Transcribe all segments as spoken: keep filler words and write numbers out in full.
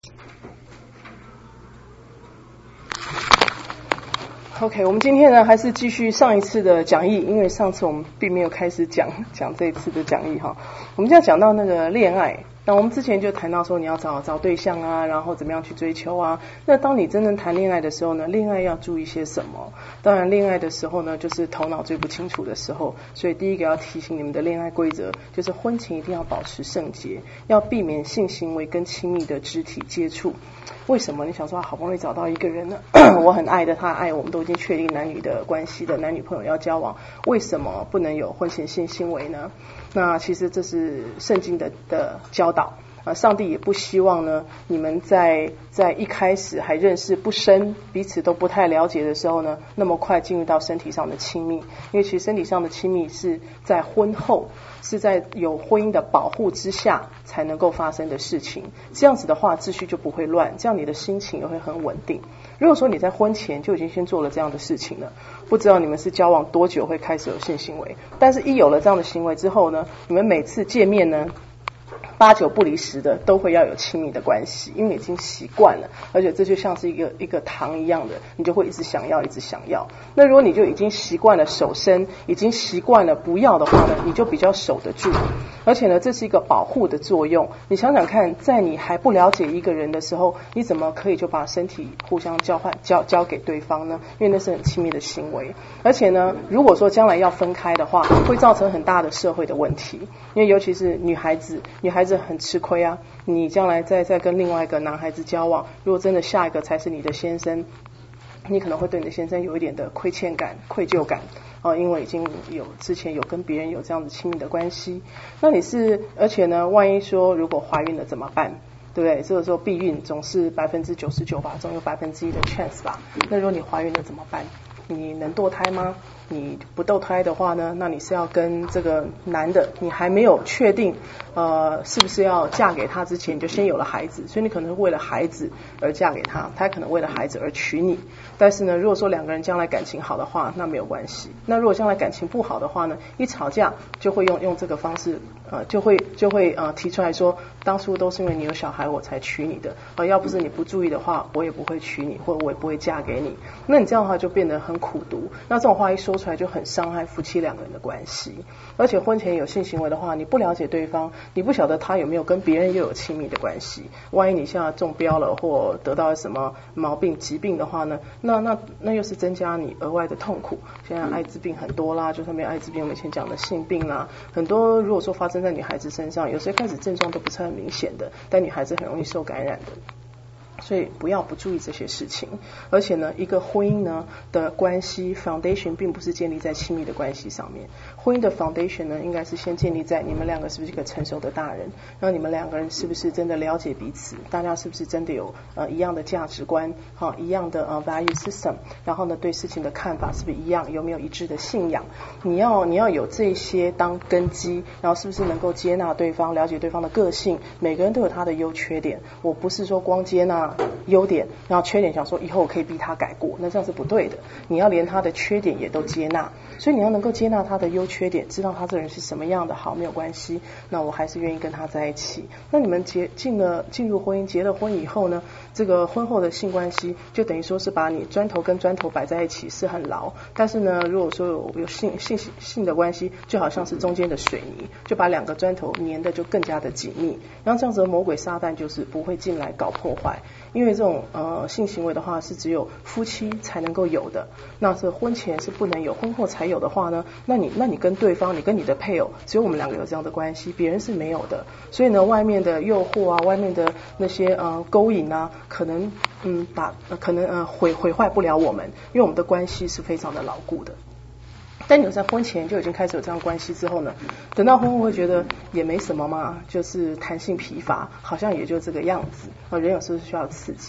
OK， 我们今天呢还是继续上一次的讲义，因为上次我们并没有开始讲讲这一次的讲义哈。我们现在讲到那个恋爱，那我们之前就谈到说你要找找对象啊，然后怎么样去追求啊。那当你真正谈恋爱的时候呢，恋爱要注意些什么？当然，恋爱的时候呢，就是头脑最不清楚的时候，所以第一个要提醒你们的恋爱规则，就是婚前一定要保持圣洁，要避免性行为跟亲密的肢体接触。为什么？你想说好不容易找到一个人呢，我很爱的，他爱我们都已经确定男女的关系的，男女朋友要交往，为什么不能有婚前性行为呢？那其实这是圣经的的教导。啊，上帝也不希望呢，你们在在一开始还认识不深，彼此都不太了解的时候呢，那么快进入到身体上的亲密。因为其实身体上的亲密是在婚后，是在有婚姻的保护之下才能够发生的事情。这样子的话，秩序就不会乱，这样你的心情也会很稳定。如果说你在婚前就已经先做了这样的事情了，不知道你们是交往多久会开始有性行为，但是一有了这样的行为之后呢，你们每次见面呢，八九不离十的都会要有亲密的关系，因为已经习惯了，而且这就像是一个一个糖一样的，你就会一直想要一直想要。那如果你就已经习惯了守身，已经习惯了不要的话呢，你就比较守得住。而且呢，这是一个保护的作用。你想想看，在你还不了解一个人的时候，你怎么可以就把身体互相交换交交给对方呢？因为那是很亲密的行为。而且呢，如果说将来要分开的话，会造成很大的社会的问题。因为尤其是女孩子，女孩子很吃亏啊。你将来再再跟另外一个男孩子交往，如果真的下一个才是你的先生，你可能会对你的先生有一点的亏欠感、愧疚感。哦，因为已经有之前有跟别人有这样子亲密的关系，那你是，而且呢，万一说如果怀孕了怎么办？对不对？这个时候避孕总是百分之九十九吧，总有百分之一的 chance 吧。那如果你怀孕了怎么办？你能堕胎吗？你不堕胎的话呢，那你是要跟这个男的，你还没有确定呃是不是要嫁给他之前，你就先有了孩子，所以你可能是为了孩子而嫁给他，他可能为了孩子而娶你。但是呢，如果说两个人将来感情好的话，那没有关系。那如果将来感情不好的话呢，一吵架就会用用这个方式，呃，就会就会呃提出来说，当初都是因为你有小孩我才娶你的，呃，要不是你不注意的话，我也不会娶你，或者我也不会嫁给你。那你这样的话就变得很苦毒，那这种话一说出来就很伤害夫妻两个人的关系。而且婚前有性行为的话，你不了解对方，你不晓得他有没有跟别人又有亲密的关系，万一你现在中标了或得到什么毛病疾病的话呢，那那那又是增加你额外的痛苦。现在艾滋病很多啦，就算没有艾滋病，我们以前讲的性病啦，很多如果说发生在女孩子身上，有时候开始症状都不是很明显的，但女孩子很容易受感染的。所以不要不注意这些事情。而且呢，一个婚姻呢的关系 foundation 并不是建立在亲密的关系上面，婚姻的 foundation 呢应该是先建立在你们两个是不是一个成熟的大人，让你们两个人是不是真的了解彼此，大家是不是真的有呃一样的价值观，好一样的呃 value system， 然后呢对事情的看法是不是一样，有没有一致的信仰。你要你要有这些当根基，然后是不是能够接纳对方，了解对方的个性，每个人都有他的优缺点。我不是说光接纳优点，然后缺点想说以后我可以逼他改过，那这样是不对的。你要连他的缺点也都接纳，所以你要能够接纳他的优缺点，知道他这人是什么样的，好没有关系，那我还是愿意跟他在一起。那你们结进了进入婚姻，结了婚以后呢，这个婚后的性关系就等于说是把你砖头跟砖头摆在一起是很牢，但是呢，如果说有有性性性的关系，就好像是中间的水泥，就把两个砖头粘的就更加的紧密，然后这样子的魔鬼撒旦就是不会进来搞破坏。因为这种呃性行为的话是只有夫妻才能够有的，那是婚前是不能有，婚后才有的话呢，那你那你跟对方，你跟你的配偶，只有我们两个有这样的关系，别人是没有的。所以呢，外面的诱惑啊，外面的那些呃勾引啊，可能嗯打、呃、可能呃毁毁坏不了我们，因为我们的关系是非常的牢固的。但你在婚前就已经开始有这样关系之后呢，等到婚后会觉得也没什么嘛，就是弹性疲乏，好像也就这个样子。人有时候是需要刺激的，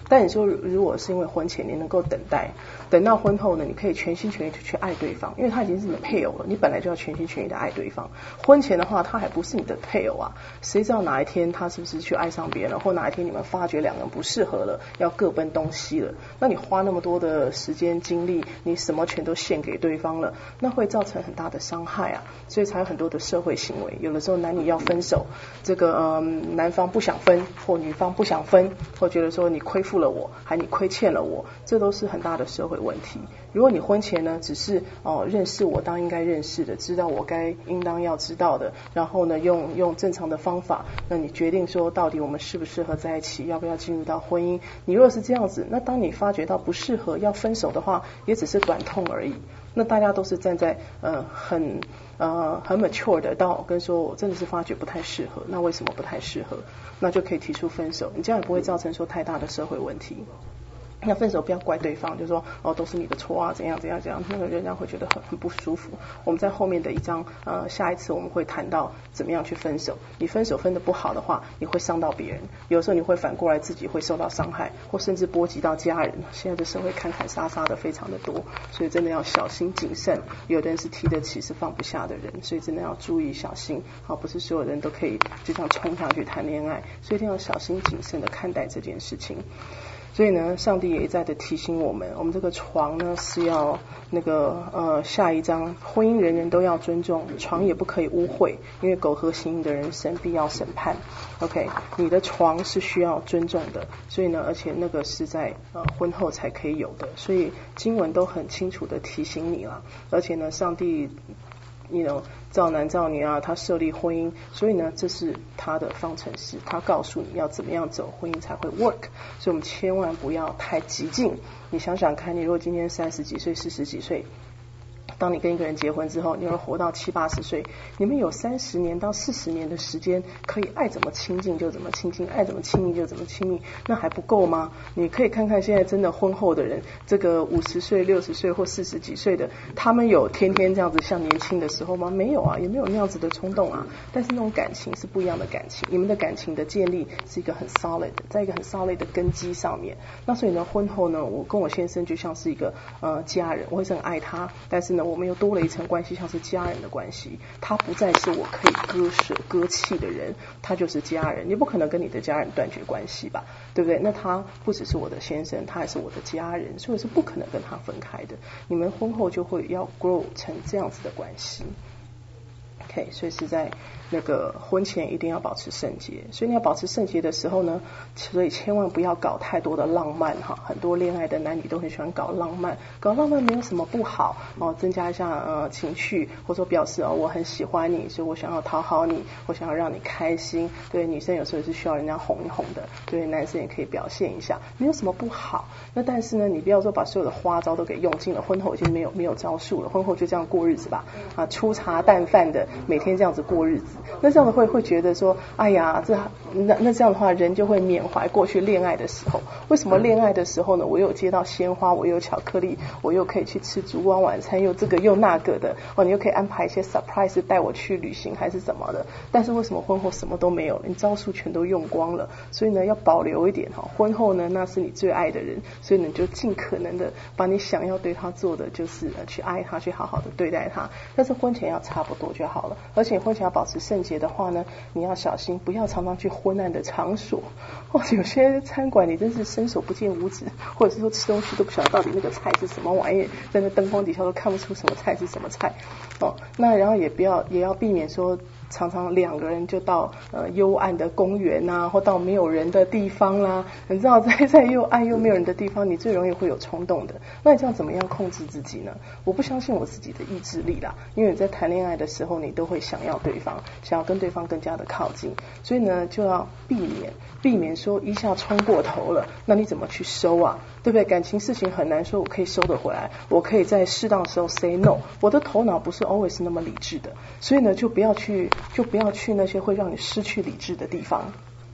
但你说如果是因为婚前你能够等待，等到婚后呢，你可以全心全意的去爱对方，因为他已经是你的配偶了，你本来就要全心全意的爱对方。婚前的话他还不是你的配偶啊，谁知道哪一天他是不是去爱上别人了，或哪一天你们发觉两个人不适合了，要各奔东西了，那你花那么多的时间精力，你什么全都献给对方了，那会造成很大的伤害啊。所以才有很多的社会行为，有的时候男女要分手，这个嗯男方不想分，或女方不想分，或觉得说你亏负了我，还你亏欠了我，这都是很大的社会问题。如果你婚前呢只是哦、呃、认识我当应该认识的，知道我该应当要知道的，然后呢用用正常的方法，那你决定说到底我们适不适合在一起，要不要进入到婚姻。你如果是这样子，那当你发觉到不适合要分手的话，也只是短痛而已。那大家都是站在呃很呃很 mature 的到跟说我真的是发觉不太适合，那为什么不太适合，那就可以提出分手，你这样也不会造成说太大的社会问题。那分手不要怪对方，就说哦都是你的错啊，怎样怎样怎样，那个人家会觉得很很不舒服。我们在后面的一章呃下一次我们会谈到怎么样去分手。你分手分得不好的话，你会伤到别人，有时候你会反过来自己会受到伤害，或甚至波及到家人。现在的社会砍砍杀杀的非常的多，所以真的要小心谨慎。有的人是提得起是放不下的人，所以真的要注意小心。好，不是所有人都可以就这样冲下去谈恋爱，所以一定要小心谨慎的看待这件事情。所以呢，上帝也一再的提醒我们，我们这个床呢是要那个呃下一章，婚姻人人都要尊重，床也不可以污秽，因为苟合行淫的人神必要审判。OK， 你的床是需要尊重的，所以呢，而且那个是在呃婚后才可以有的，所以经文都很清楚的提醒你了，而且呢，上帝you know造男造女啊，他设立婚姻，所以呢这是他的方程式，他告诉你要怎么样走婚姻才会 work， 所以我们千万不要太激进。你想想看，你如果今天三十几岁四十几岁，当你跟一个人结婚之后，你要活到七八十岁，你们有三十年到四十年的时间，可以爱怎么亲近就怎么亲近，爱怎么亲密就怎么亲密，那还不够吗？你可以看看现在真的婚后的人，这个五十岁、六十岁或四十几岁的，他们有天天这样子像年轻的时候吗？没有啊，也没有那样子的冲动啊。但是那种感情是不一样的感情，你们的感情的建立是一个很 solid， 在一个很 solid 的根基上面。那所以呢，婚后呢，我跟我先生就像是一个呃家人，我会很爱他，但是呢，我们又多了一层关系，像是家人的关系。他不再是我可以割舍割弃的人，他就是家人。你不可能跟你的家人断绝关系吧，对不对？那他不只是我的先生，他还是我的家人，所以我是不可能跟他分开的。你们婚后就会要 grow 成这样子的关系。OK， 所以是在那个婚前一定要保持圣洁，所以你要保持圣洁的时候呢，所以千万不要搞太多的浪漫哈。很多恋爱的男女都很喜欢搞浪漫，搞浪漫没有什么不好哦，增加一下呃情趣，或者说表示哦我很喜欢你，所以我想要讨好你，我想要让你开心。对，女生有时候也是需要人家哄一哄的，对，男生也可以表现一下，没有什么不好。那但是呢，你不要说把所有的花招都给用尽了，婚后已经没有没有招数了，婚后就这样过日子吧，啊，粗茶淡饭的每天这样子过日子。那这样的会会觉得说，哎呀，这那那这样的话，人就会缅怀过去恋爱的时候。为什么恋爱的时候呢？我又接到鲜花，我又有巧克力，我又可以去吃烛光晚餐，又这个又那个的，哦，你又可以安排一些 surprise 带我去旅行还是什么的。但是为什么婚后什么都没有了？你招数全都用光了。所以呢，要保留一点哈。婚后呢，那是你最爱的人，所以你就尽可能的把你想要对他做的，就是呃去爱他，去好好的对待他。但是婚前要差不多就好了，而且婚前要保持圣洁的话呢，你要小心，不要常常去昏暗的场所。哦，有些餐馆你真是伸手不见五指，或者是说吃东西都不晓得到底那个菜是什么玩意，在那灯光底下都看不出什么菜是什么菜。哦，那然后也不要也要避免说常常两个人就到呃幽暗的公园啊，或到没有人的地方啦、啊。你知道在在又暗又没有人的地方，你最容易会有冲动的。那你这样怎么样控制自己呢？我不相信我自己的意志力啦，因为你在谈恋爱的时候，你都会想要对方，想要跟对方更加的靠近，所以呢就要避免避免说一下冲过头了，那你怎么去收啊？对不对？感情事情很难说我可以收得回来，我可以在适当的时候 say no。我的头脑不是 always 那么理智的，所以呢就不要去就不要去那些会让你失去理智的地方。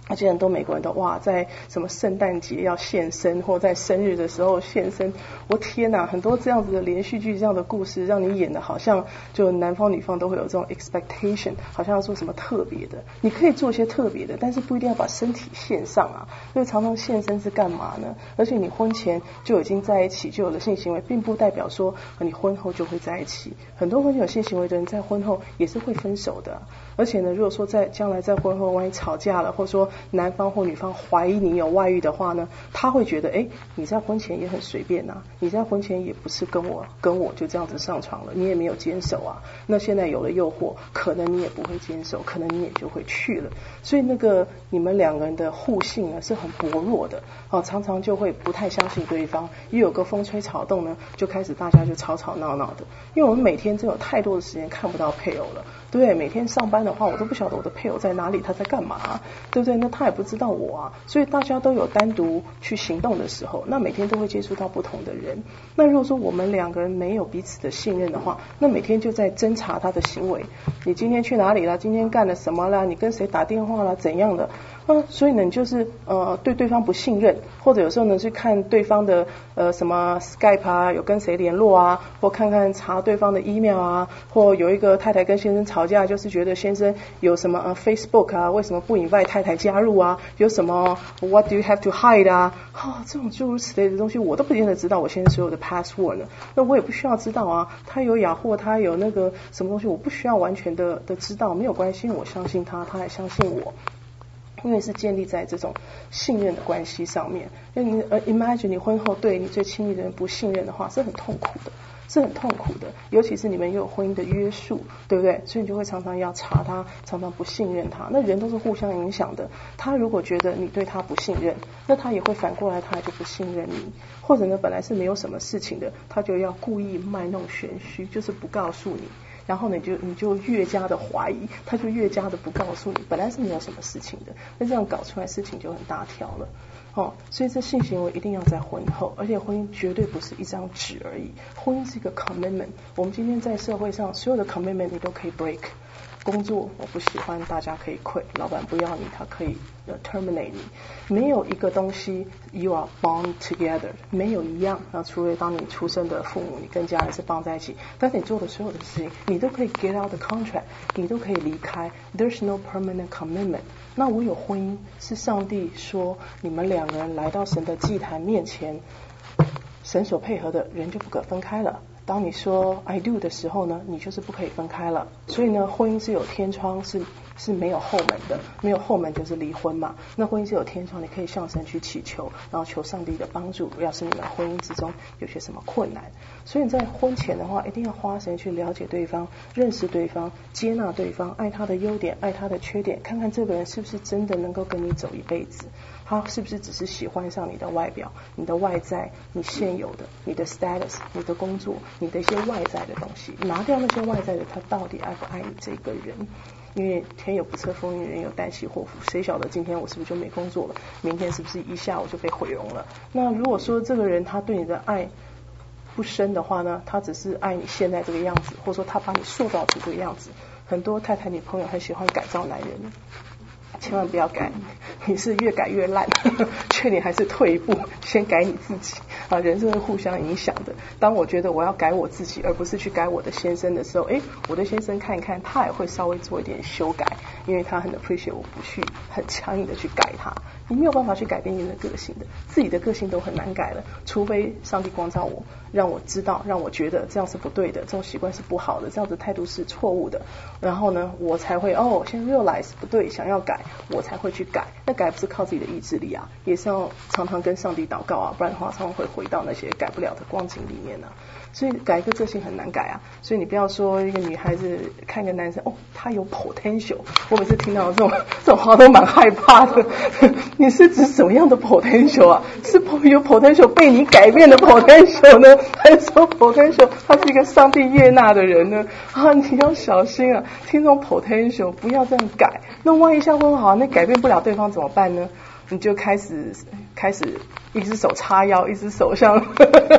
而且很多美国人都哇，在什么圣诞节要现身，或在生日的时候现身。我天哪，很多这样子的连续剧，这样的故事，让你演的好像就男方女方都会有这种 expectation， 好像要做什么特别的。你可以做一些特别的，但是不一定要把身体献上啊。因为常常现身是干嘛呢？而且你婚前就已经在一起，就有了性行为，并不代表说你婚后就会在一起。很多婚前有性行为的人，在婚后也是会分手的。而且呢，如果说在将来在婚后万一吵架了，或者说男方或女方怀疑你有外遇的话呢，他会觉得哎，你在婚前也很随便啊，你在婚前也不是跟我跟我就这样子上床了，你也没有坚守啊。那现在有了诱惑，可能你也不会坚守，可能你也就会去了。所以那个你们两个人的互信呢是很薄弱的，哦，常常就会不太相信对方。一有个风吹草动呢，就开始大家就吵吵闹闹的。因为我们每天真有太多的时间看不到配偶了。对不对？每天上班的话，我都不晓得我的配偶在哪里，他在干嘛，对不对？那他也不知道我啊，所以大家都有单独去行动的时候，那每天都会接触到不同的人。那如果说我们两个人没有彼此的信任的话，那每天就在侦查他的行为，你今天去哪里了？今天干了什么了？你跟谁打电话了？怎样的？啊，所以呢，你就是呃对对方不信任，或者有时候呢去看对方的呃什么 Skype 啊，有跟谁联络啊，或看看查对方的 email 啊，或有一个太太跟先生吵架，就是觉得先生有什么呃 Facebook 啊，为什么不invite太太加入啊？有什么 What do you have to hide 啊？哦，这种诸如此类的东西，我都不见得知道我先生所有的 password 呢，那我也不需要知道啊。他有雅虎，他有那个什么东西，我不需要完全的的知道，没有关系，我相信他，他也相信我。因为是建立在这种信任的关系上面，因为你呃 imagine 你婚后对你最亲密的人不信任的话，是很痛苦的，是很痛苦的，尤其是你们又有婚姻的约束，对不对？所以你就会常常要查他，常常不信任他。那人都是互相影响的，他如果觉得你对他不信任，那他也会反过来，他就不信任你。或者呢，本来是没有什么事情的，他就要故意卖弄玄虚，就是不告诉你。然后呢，你就你就越加的怀疑，他就越加的不告诉你，本来是没有什么事情的，那这样搞出来事情就很大条了，哦，所以这性行为一定要在婚后，而且婚姻绝对不是一张纸而已，婚姻是一个 commitment。我们今天在社会上所有的 commitment 你都可以 break。工作我不喜欢，大家可以 quit， 老板不要你，他可以、uh, terminate 你。没有一个东西 you are bound together， 没有一样，那除非当你出生的父母，你跟家人是绑在一起，但是你做的所有的事情，你都可以 get out the contract， 你都可以离开。There's no permanent commitment。那我有婚姻是上帝说，你们两个人来到神的祭坛面前，神所配合的人就不可分开了。当你说 I do 的时候呢，你就是不可以分开了。所以呢，婚姻是有天窗，是是没有后门的，没有后门就是离婚嘛。那婚姻是有天窗，你可以向神去祈求，然后求上帝的帮助。要是你们婚姻之中有些什么困难，所以你在婚前的话，一定要花时间去了解对方，认识对方，接纳对方，爱他的优点，爱他的缺点，看看这个人是不是真的能够跟你走一辈子。他是不是只是喜欢上你的外表，你的外在，你现有的，你的 status， 你的工作，你的一些外在的东西，拿掉那些外在的，他到底爱不爱你这个人？因为天有不测风云，人有旦夕祸福，谁晓得今天我是不是就没工作了，明天是不是一下午就被毁容了？那如果说这个人他对你的爱不深的话呢，他只是爱你现在这个样子，或者说他把你塑造出这个样子。很多太太女朋友很喜欢改造男人，千万不要改，你是越改越烂，劝你还是退一步，先改你自己啊！人是会互相影响的。当我觉得我要改我自己，而不是去改我的先生的时候，诶，我的先生看一看，他也会稍微做一点修改，因为他很 appreciate 我不去很强硬的去改他。你没有办法去改变你的个性的，自己的个性都很难改了，除非上帝光照我，让我知道，让我觉得这样是不对的，这种习惯是不好的，这样子态度是错误的，然后呢，我才会哦，先 realize 不对，想要改，我才会去改。那改不是靠自己的意志力啊，也是要常常跟上帝祷告啊，不然的话常常会回到那些改不了的光景里面啊。所以改一个个性很难改啊，所以你不要说一个女孩子看一个男生哦，他有 potential， 我每次听到这种这种话都蛮害怕的。你是指什么样的 potential 啊？是有 potential 被你改变的 potential 呢，还是说 potential 他是一个上帝悦纳的人呢？啊，你要小心啊，听这种 potential 不要这样改。那万一像婚好，那改变不了对方怎么办呢？你就开始开始一只手叉腰，一只手像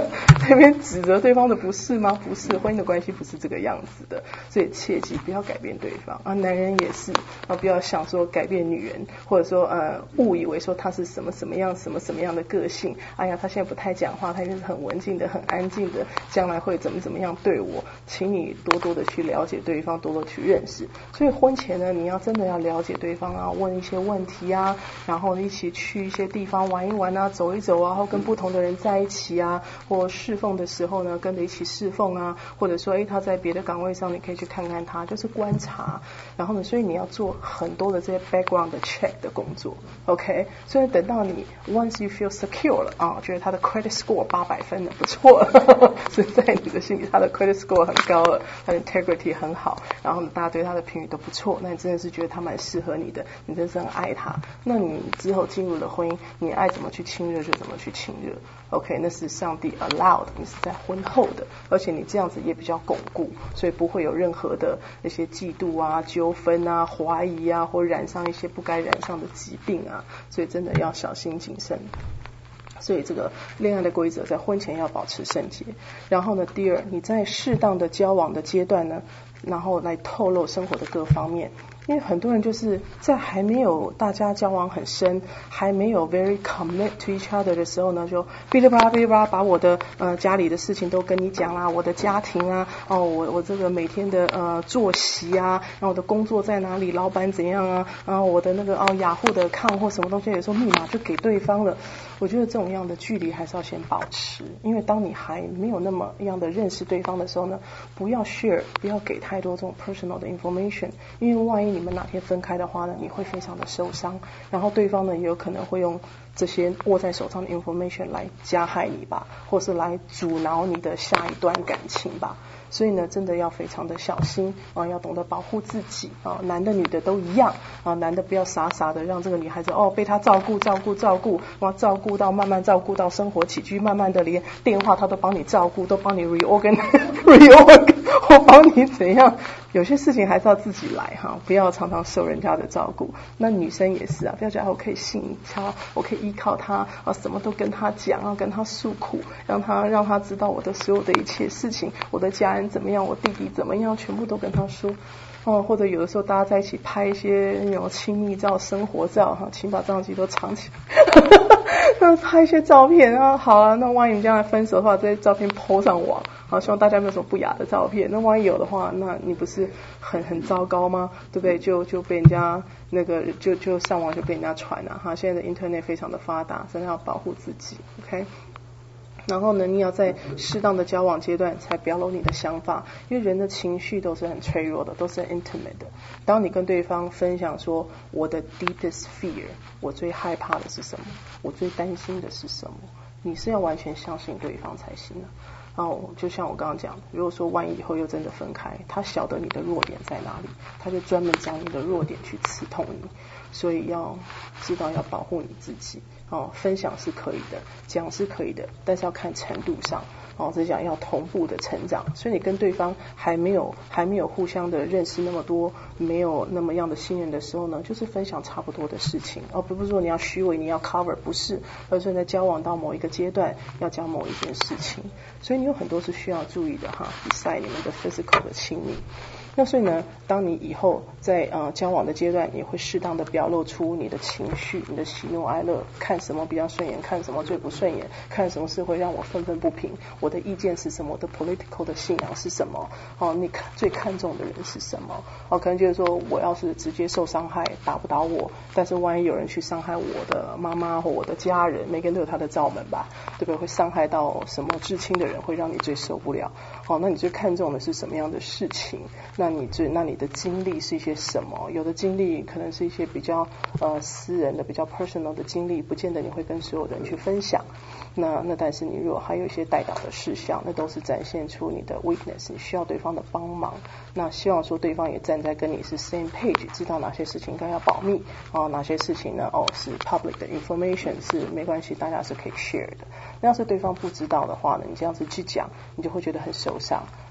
那边指责对方的不是吗？不是，婚姻的关系不是这个样子的，所以切记不要改变对方啊。男人也是啊，不要想说改变女人，或者说呃误以为说他是什么什么样什么什么样的个性，哎呀他现在不太讲话，他就是很文静的很安静的，将来会怎么怎么样对我，请你多多的去了解对方，多多去认识。所以婚前呢，你要真的要了解对方啊，问一些问题啊，然后一起去一些地方玩一玩啊，走一走啊，然后跟不同的人在一起啊，或侍奉的时候呢跟着一起侍奉啊，或者说诶他在别的岗位上你可以去看看他，就是观察。然后呢，所以你要做很多的这些 background 的 check 的工作 OK。 所以等到你 once you feel secure 了啊，觉得他的 credit score 八百分了，不错了所以在你的心里他的 credit score 很高了，他的 integrity 很好，然后呢大家对他的评语都不错，那你真的是觉得他蛮适合你的，你真的是很爱他，那你之后进入了婚姻，你爱怎么去亲热就怎么去亲热 OK。 那是上帝 allowed， 你是在婚后的，而且你这样子也比较巩固，所以不会有任何的那些嫉妒啊纠纷啊怀疑啊，或染上一些不该染上的疾病啊，所以真的要小心谨慎。所以这个恋爱的规则在婚前要保持圣洁。然后呢，第二，你在适当的交往的阶段呢，然后来透露生活的各方面。因为很多人就是在还没有大家交往很深，还没有 very commit to each other 的时候呢，就哔哩吧啦哔哩吧啦把我的呃家里的事情都跟你讲啦，我的家庭啊，哦我我这个每天的呃作息啊，然后我的工作在哪里，老板怎样啊，然后我的那个哦雅虎的account或什么东西，有时候密码就给对方了。我觉得这种样的距离还是要先保持，因为当你还没有那么样的认识对方的时候呢，不要 share， 不要给太多这种 personal 的 information， 因为万一你们哪天分开的话呢，你会非常的受伤，然后对方呢也有可能会用这些握在手上的 information 来加害你吧，或是来阻挠你的下一段感情吧。所以呢，真的要非常的小心啊，要懂得保护自己啊，男的女的都一样啊，男的不要傻傻的让这个女孩子哦被他照顾照顾照顾，然后照顾到慢慢照顾到生活起居，慢慢的连电话他都帮你照顾，都帮你 reorgan reorgan 或帮你怎样。有些事情还是要自己来哈，不要常常受人家的照顾。那女生也是啊，不要觉得我可以信他，我可以依靠他啊，什么都跟他讲啊，跟他诉苦，让他让他知道我的所有的一切事情，我的家人怎么样，我弟弟怎么样，全部都跟他说。哦，或者有的时候大家在一起拍一些那种亲密照、生活照哈，请把照相机都藏起来，那拍一些照片啊，好啊，那万一你将来分手的话，这些照片 po 上网，好，希望大家没有什么不雅的照片。那万一有的话，那你不是很很糟糕吗？对不对？就就被人家那个就就上网就被人家传了哈。现在的 internet 非常的发达，真的要保护自己 ，OK。然后呢，你要在适当的交往阶段才表露你的想法，因为人的情绪都是很脆弱的，都是很 intimate 的。当你跟对方分享说我的 deepest fear， 我最害怕的是什么，我最担心的是什么，你是要完全相信对方才行的。然后就像我刚刚讲，如果说万一以后又真的分开，他晓得你的弱点在哪里，他就专门找你的弱点去刺痛你。所以要知道要保护你自己哦，分享是可以的，讲是可以的，但是要看程度上哦，这讲要同步的成长。所以你跟对方还没有还没有互相的认识那么多，没有那么样的信任的时候呢，就是分享差不多的事情哦，不是说你要虚伪，你要 cover， 不是，而是在交往到某一个阶段要讲某一件事情。所以你有很多是需要注意的哈，比赛你们的 physical 的亲密。那所以呢，当你以后在呃交往的阶段，也会适当的表露出你的情绪，你的喜怒哀乐，看什么比较顺眼，看什么最不顺眼，看什么是会让我愤愤不平，我的意见是什么，我的 political 的信仰是什么，哦，你看最看重的人是什么，哦，可能就是说我要是直接受伤害，打不倒我，但是万一有人去伤害我的妈妈或我的家人，每个人都有他的罩门吧，对不对？会伤害到什么至亲的人，会让你最受不了，哦，那你最看重的是什么样的事情？那你最那你的经历是一些什么？有的经历可能是一些比较呃私人的、比较 personal 的经历，不见得你会跟所有人去分享。那那但是你如果还有一些代表的事项，那都是展现出你的 weakness， 你需要对方的帮忙。那希望说对方也站在跟你是 same page， 知道哪些事情应该要保密哦，哪些事情呢哦是 public 的 information， 是没关系，大家是可以 share 的。那要是对方不知道的话呢，你这样子去讲，你就会觉得很受伤。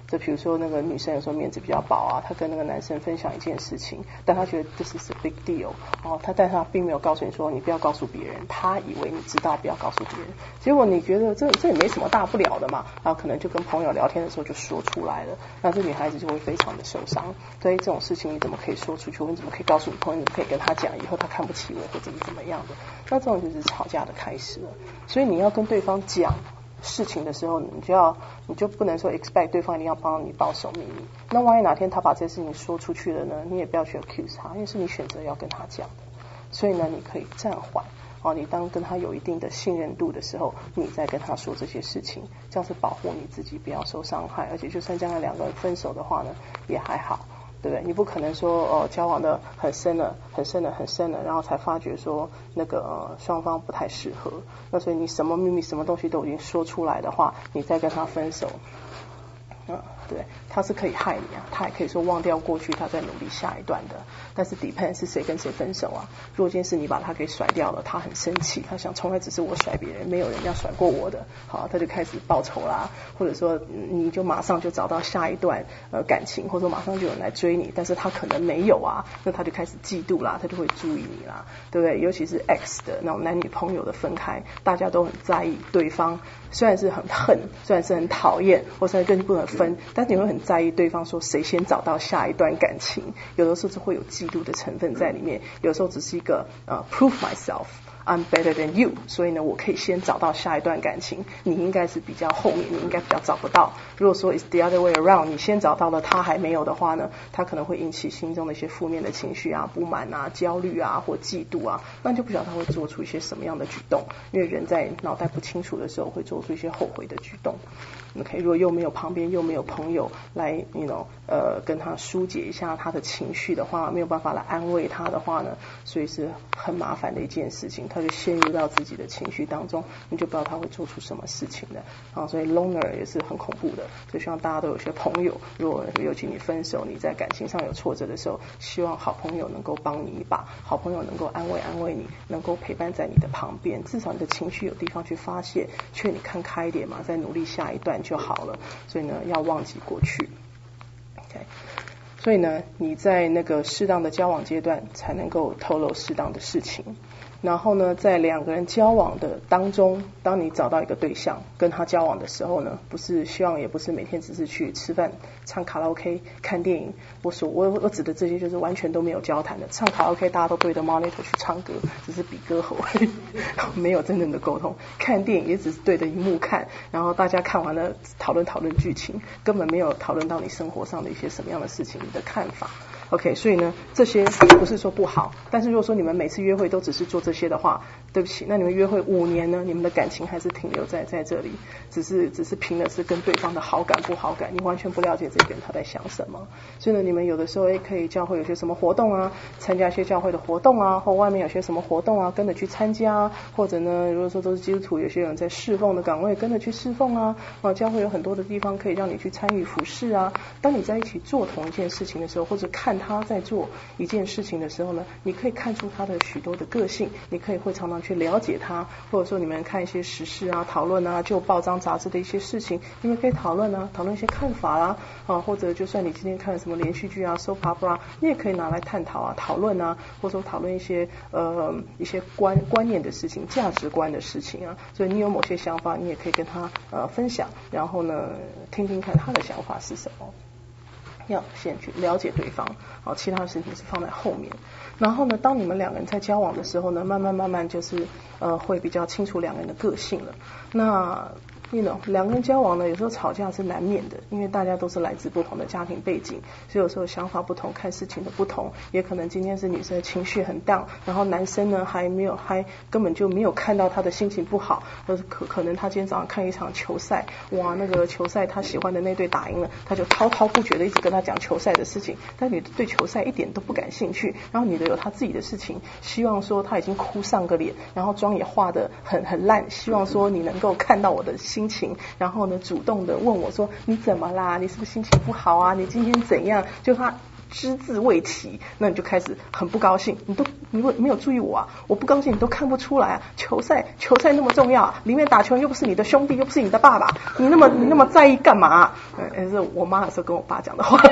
就比如说那个女生有时候面子比较薄啊，她跟那个男生分享一件事情，但她觉得 this is a big deal 哦，她但她并没有告诉你说你不要告诉别人，她以为你知道不要告诉别人，结果你觉得这这也没什么大不了的嘛，然后可能就跟朋友聊天的时候就说出来了，那这女孩子就会非常的受伤。所以这种事情你怎么可以说出去？你怎么可以告诉你朋友？你可以跟他讲，以后他看不起我或者是怎么样的？那这种就是吵架的开始了。所以你要跟对方讲事情的时候，你就要你就不能说 expect 对方一定要帮你保守秘密。那万一哪天他把这件事情说出去了呢？你也不要去 accuse 他，因为是你选择要跟他讲的。所以呢，你可以暂缓。哦，你当跟他有一定的信任度的时候，你再跟他说这些事情，这样是保护你自己不要受伤害，而且就算将来两个人分手的话呢，也还好，对不对？你不可能说哦交往的很深了，很深了，很深了，然后才发觉说那个呃双方不太适合，那所以你什么秘密、什么东西都已经说出来的话，你再跟他分手。嗯，对，他是可以害你啊，他也可以说忘掉过去，他在努力下一段的。但是 depend 是谁跟谁分手啊？如果今天是你把他给甩掉了，他很生气，他想从来只是我甩别人，没有人要甩过我的，好，他就开始报仇啦，或者说你就马上就找到下一段呃感情，或者说马上就有人来追你，但是他可能没有啊，那他就开始嫉妒啦，他就会注意你啦，对不对？尤其是 X 的那种男女朋友的分开，大家都很在意对方。虽然是很恨，虽然是很讨厌，或是更不能分，但是你会很在意对方说谁先找到下一段感情，有的时候是会有嫉妒的成分在里面，有时候只是一个呃 prove myself。I'm better than you， 所以呢，我可以先找到下一段感情，你应该是比较后面，你应该比较找不到。如果说 it's the other way around， 你先找到了，他还没有的话呢，他可能会引起心中的一些负面的情绪啊、不满啊、焦虑啊或嫉妒啊，那你就不晓得他会做出一些什么样的举动，因为人在脑袋不清楚的时候会做出一些后悔的举动。OK， 如果又没有旁边又没有朋友来 you know 呃跟他疏解一下他的情绪的话，没有办法来安慰他的话呢，所以是很麻烦的一件事情，他就陷入到自己的情绪当中，你就不知道他会做出什么事情的啊。所以 loner 也是很恐怖的，所以希望大家都有些朋友，如果尤其你分手，你在感情上有挫折的时候，希望好朋友能够帮你一把，好朋友能够安慰安慰你，能够陪伴在你的旁边，至少你的情绪有地方去发泄，劝你看开一点嘛，再努力下一段就好了。所以呢，要忘记过去。OK， 所以呢，你在那个适当的交往阶段才能够透露适当的事情。然后呢，在两个人交往的当中，当你找到一个对象跟他交往的时候呢，不是希望也不是每天只是去吃饭、唱卡拉 OK、看电影。我所我我指的这些就是完全都没有交谈的，唱卡拉 OK 大家都对着 monitor 去唱歌，只是比歌喉而已，没有真正的沟通。看电影也只是对着荧幕看，然后大家看完了讨论讨论剧情，根本没有讨论到你生活上的一些什么样的事情，你的看法。OK， 所以呢，这些不是说不好，但是如果说你们每次约会都只是做这些的话，对不起，那你们约会五年呢，你们的感情还是停留在在这里，只是只是凭的是跟对方的好感不好感，你完全不了解这个人他在想什么。所以呢，你们有的时候也可以教会有些什么活动啊，参加一些教会的活动啊，或外面有些什么活动啊，跟着去参加，或者呢，如果说都是基督徒，有些人在侍奉的岗位跟着去侍奉啊，啊，教会有很多的地方可以让你去参与服事啊。当你在一起做同一件事情的时候，或者看他在做一件事情的时候呢，你可以看出他的许多的个性，你可以会常常去了解他，或者说你们看一些时事啊、讨论啊，就报章杂志的一些事情，你们可以讨论啊，讨论一些看法啦、啊，啊，或者就算你今天看了什么连续剧啊、soap opera，你也可以拿来探讨啊、讨论啊，或者说讨论一些呃一些观观念的事情、价值观的事情啊。所以你有某些想法，你也可以跟他呃分享，然后呢，听听看他的想法是什么。要先去了解对方，好，其他的事情是放在后面。然后呢，当你们两个人在交往的时候呢，慢慢慢慢就是呃会比较清楚两个人的个性了。那you know， 两个人交往呢，有时候吵架是难免的，因为大家都是来自不同的家庭背景，所以有时候想法不同，看事情的不同，也可能今天是女生的情绪很 down， 然后男生呢还没有还根本就没有看到他的心情不好，或者可可能他今天早上看一场球赛，哇，那个球赛他喜欢的那队打赢了，他就滔滔不绝的一直跟他讲球赛的事情，但女的对球赛一点都不感兴趣，然后女的有她自己的事情，希望说她已经哭上个脸，然后妆也化得很很烂，希望说你能够看到我的心情，然后呢主动的问我说你怎么啦，你是不是心情不好啊，你今天怎样，就他只字未提，那你就开始很不高兴，你都你没有注意我啊，我不高兴你都看不出来啊，球赛球赛那么重要啊，里面打球又不是你的兄弟，又不是你的爸爸，你那么你那么在意干嘛、啊？嗯，是我妈有时候跟我爸讲的话。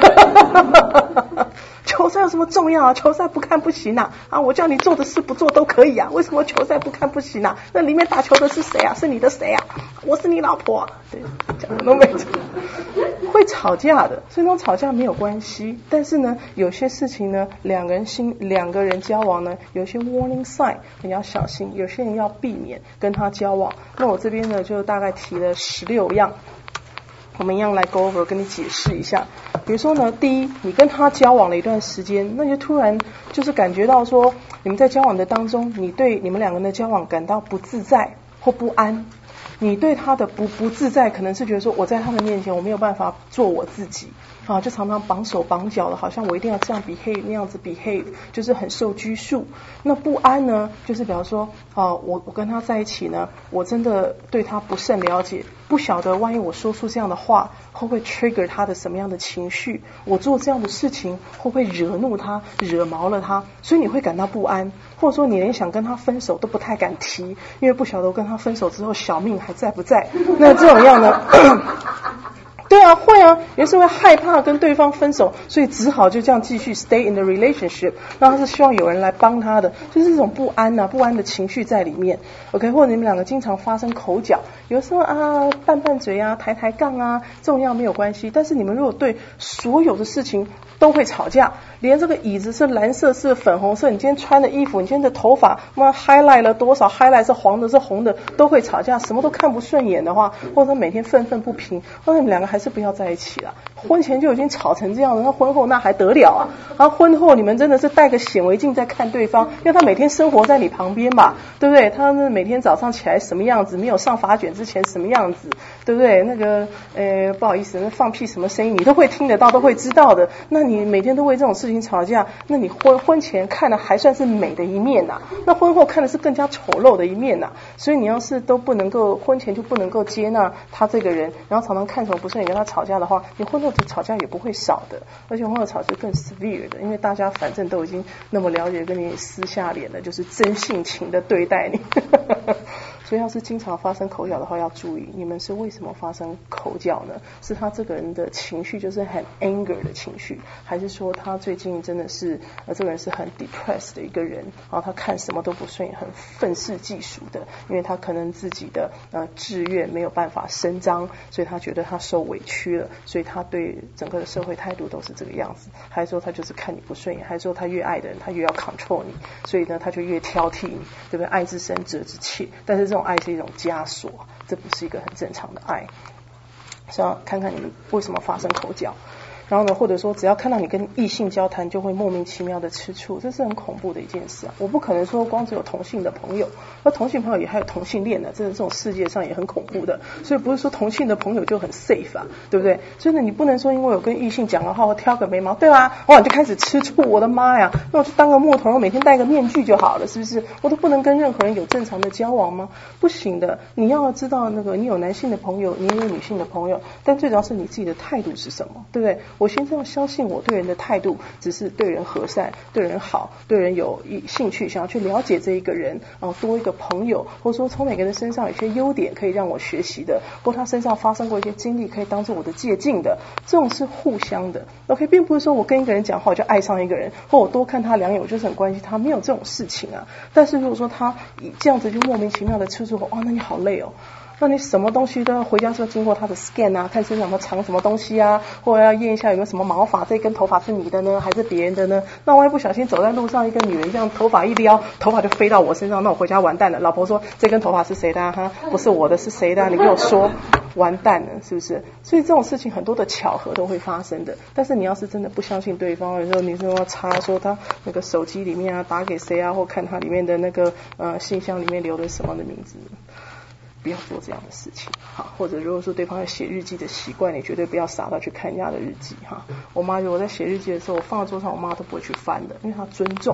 球赛有什么重要啊？球赛不看不行啊！啊，我叫你做的事不做都可以啊，为什么球赛不看不行啊？那里面打球的是谁啊？是你的谁啊？我是你老婆、啊。对，讲的都没错。会吵架的，所以那种吵架没有关系。但是呢，有些事情呢，两个人心两个人交往呢，有些 warning sign 你要小心，有些人要避免跟他交往。那我这边呢，就大概提了十六样。我们一样来 go over 跟你解释一下。比如说呢，第一，你跟他交往了一段时间，那就突然就是感觉到说，你们在交往的当中，你对你们两个人的交往感到不自在或不安。你对他的不不自在，可能是觉得说我在他的面前我没有办法做我自己啊，就常常绑手绑脚的，好像我一定要这样 behave 那样子 behave， 就是很受拘束。那不安呢，就是比方说啊，我我跟他在一起呢，我真的对他不甚了解，不晓得万一我说出这样的话，会不会 trigger 他的什么样的情绪？我做这样的事情会不会惹怒他、惹毛了他？所以你会感到不安，或者说你连想跟他分手都不太敢提，因为不晓得我跟他分手之后小命还在不在。那这种样呢？对啊，会啊，也是会害怕跟对方分手，所以只好就这样继续 stay in the relationship。那他是希望有人来帮他的，就是这种不安啊、不安的情绪在里面。OK， 或者你们两个经常发生口角，有时候啊拌拌嘴啊、抬抬杠啊，这种样没有关系。但是你们如果对所有的事情都会吵架，连这个椅子是蓝色是粉红色，你今天穿的衣服，你今天的头发那 highlight 了多少 highlight 是黄的是红的，都会吵架，什么都看不顺眼的话，或者每天愤愤不平，那你们两个还是不要在一起了。婚前就已经吵成这样了，那婚后那还得了啊？然后婚后你们真的是戴个显微镜在看对方，因为他每天生活在你旁边嘛，对不对？他们每天早上起来什么样子，没有上发卷之前什么样子，对不对？那个呃不好意思，那放屁什么声音你都会听得到，都会知道的。那你每天都为这种事情吵架，那你婚婚前看的还算是美的一面呐，那婚后看的是更加丑陋的一面呐。所以你要是都不能够婚前就不能够接纳他这个人，然后常常看什么不顺眼跟他吵架的话，你婚后的吵架也不会少的，而且婚后吵是更 severe 的，因为大家反正都已经那么了解，跟你撕下脸了，就是真性情的对待你。所以要是经常发生口角的话，要注意你们是为什么发生口角呢？是他这个人的情绪就是很 anger 的情绪，还是说他最近真的是呃这个人是很 depressed 的一个人，然后他看什么都不顺眼，很愤世嫉俗的，因为他可能自己的呃志愿没有办法伸张，所以他觉得他受委屈了，所以他对整个的社会态度都是这个样子。还是说他就是看你不顺眼，还是说他越爱的人他越要 control 你，所以呢他就越挑剔你，对不对？爱之深责之切，但是这种爱是一种枷锁，这不是一个很正常的爱。所以要看看你们为什么发生口角。然后呢，或者说只要看到你跟异性交谈就会莫名其妙的吃醋，这是很恐怖的一件事啊！我不可能说光只有同性的朋友，那同性朋友也还有同性恋的，这这种世界上也很恐怖的，所以不是说同性的朋友就很 safe 啊，对不对？所以呢，你不能说因为我跟异性讲的话，我挑个眉毛，对吧？哇，你就开始吃醋，我的妈呀！那我就当个木头，我每天戴个面具就好了，是不是？我都不能跟任何人有正常的交往吗？不行的，你要知道那个你有男性的朋友，你也有女性的朋友，但最主要是你自己的态度是什么，对不对？我现在要相信我对人的态度只是对人和善，对人好，对人有兴趣，想要去了解这一个人，然后多一个朋友，或者说从每个人身上有些优点可以让我学习的，或他身上发生过一些经历可以当做我的借鉴的，这种是互相的。 OK， 并不是说我跟一个人讲话我就爱上一个人，或我多看他两眼我就是很关心他，没有这种事情啊。但是如果说他这样子就莫名其妙的吃醋，哦，那你好累哦，那你什么东西都要回家是要经过他的 scan 啊，看身上有没有藏什么东西啊，或者要验一下有没有什么毛发，这根头发是你的呢还是别人的呢？那万一不小心走在路上，一个女人这样头发一撩，头发就飞到我身上，那我回家完蛋了。老婆说这根头发是谁的啊？哈，不是我的，是谁的啊？你给我说，完蛋了，是不是？所以这种事情很多的巧合都会发生的。但是你要是真的不相信对方，有时候你说查说他那个手机里面啊打给谁啊，或看他里面的那个呃信箱里面留的什么的名字，不要做这样的事情，好，或者如果说对方有写日记的习惯，你绝对不要傻到去看人家的日记哈。我妈如果在写日记的时候，我放在桌上，我妈都不会去翻的，因为她尊重，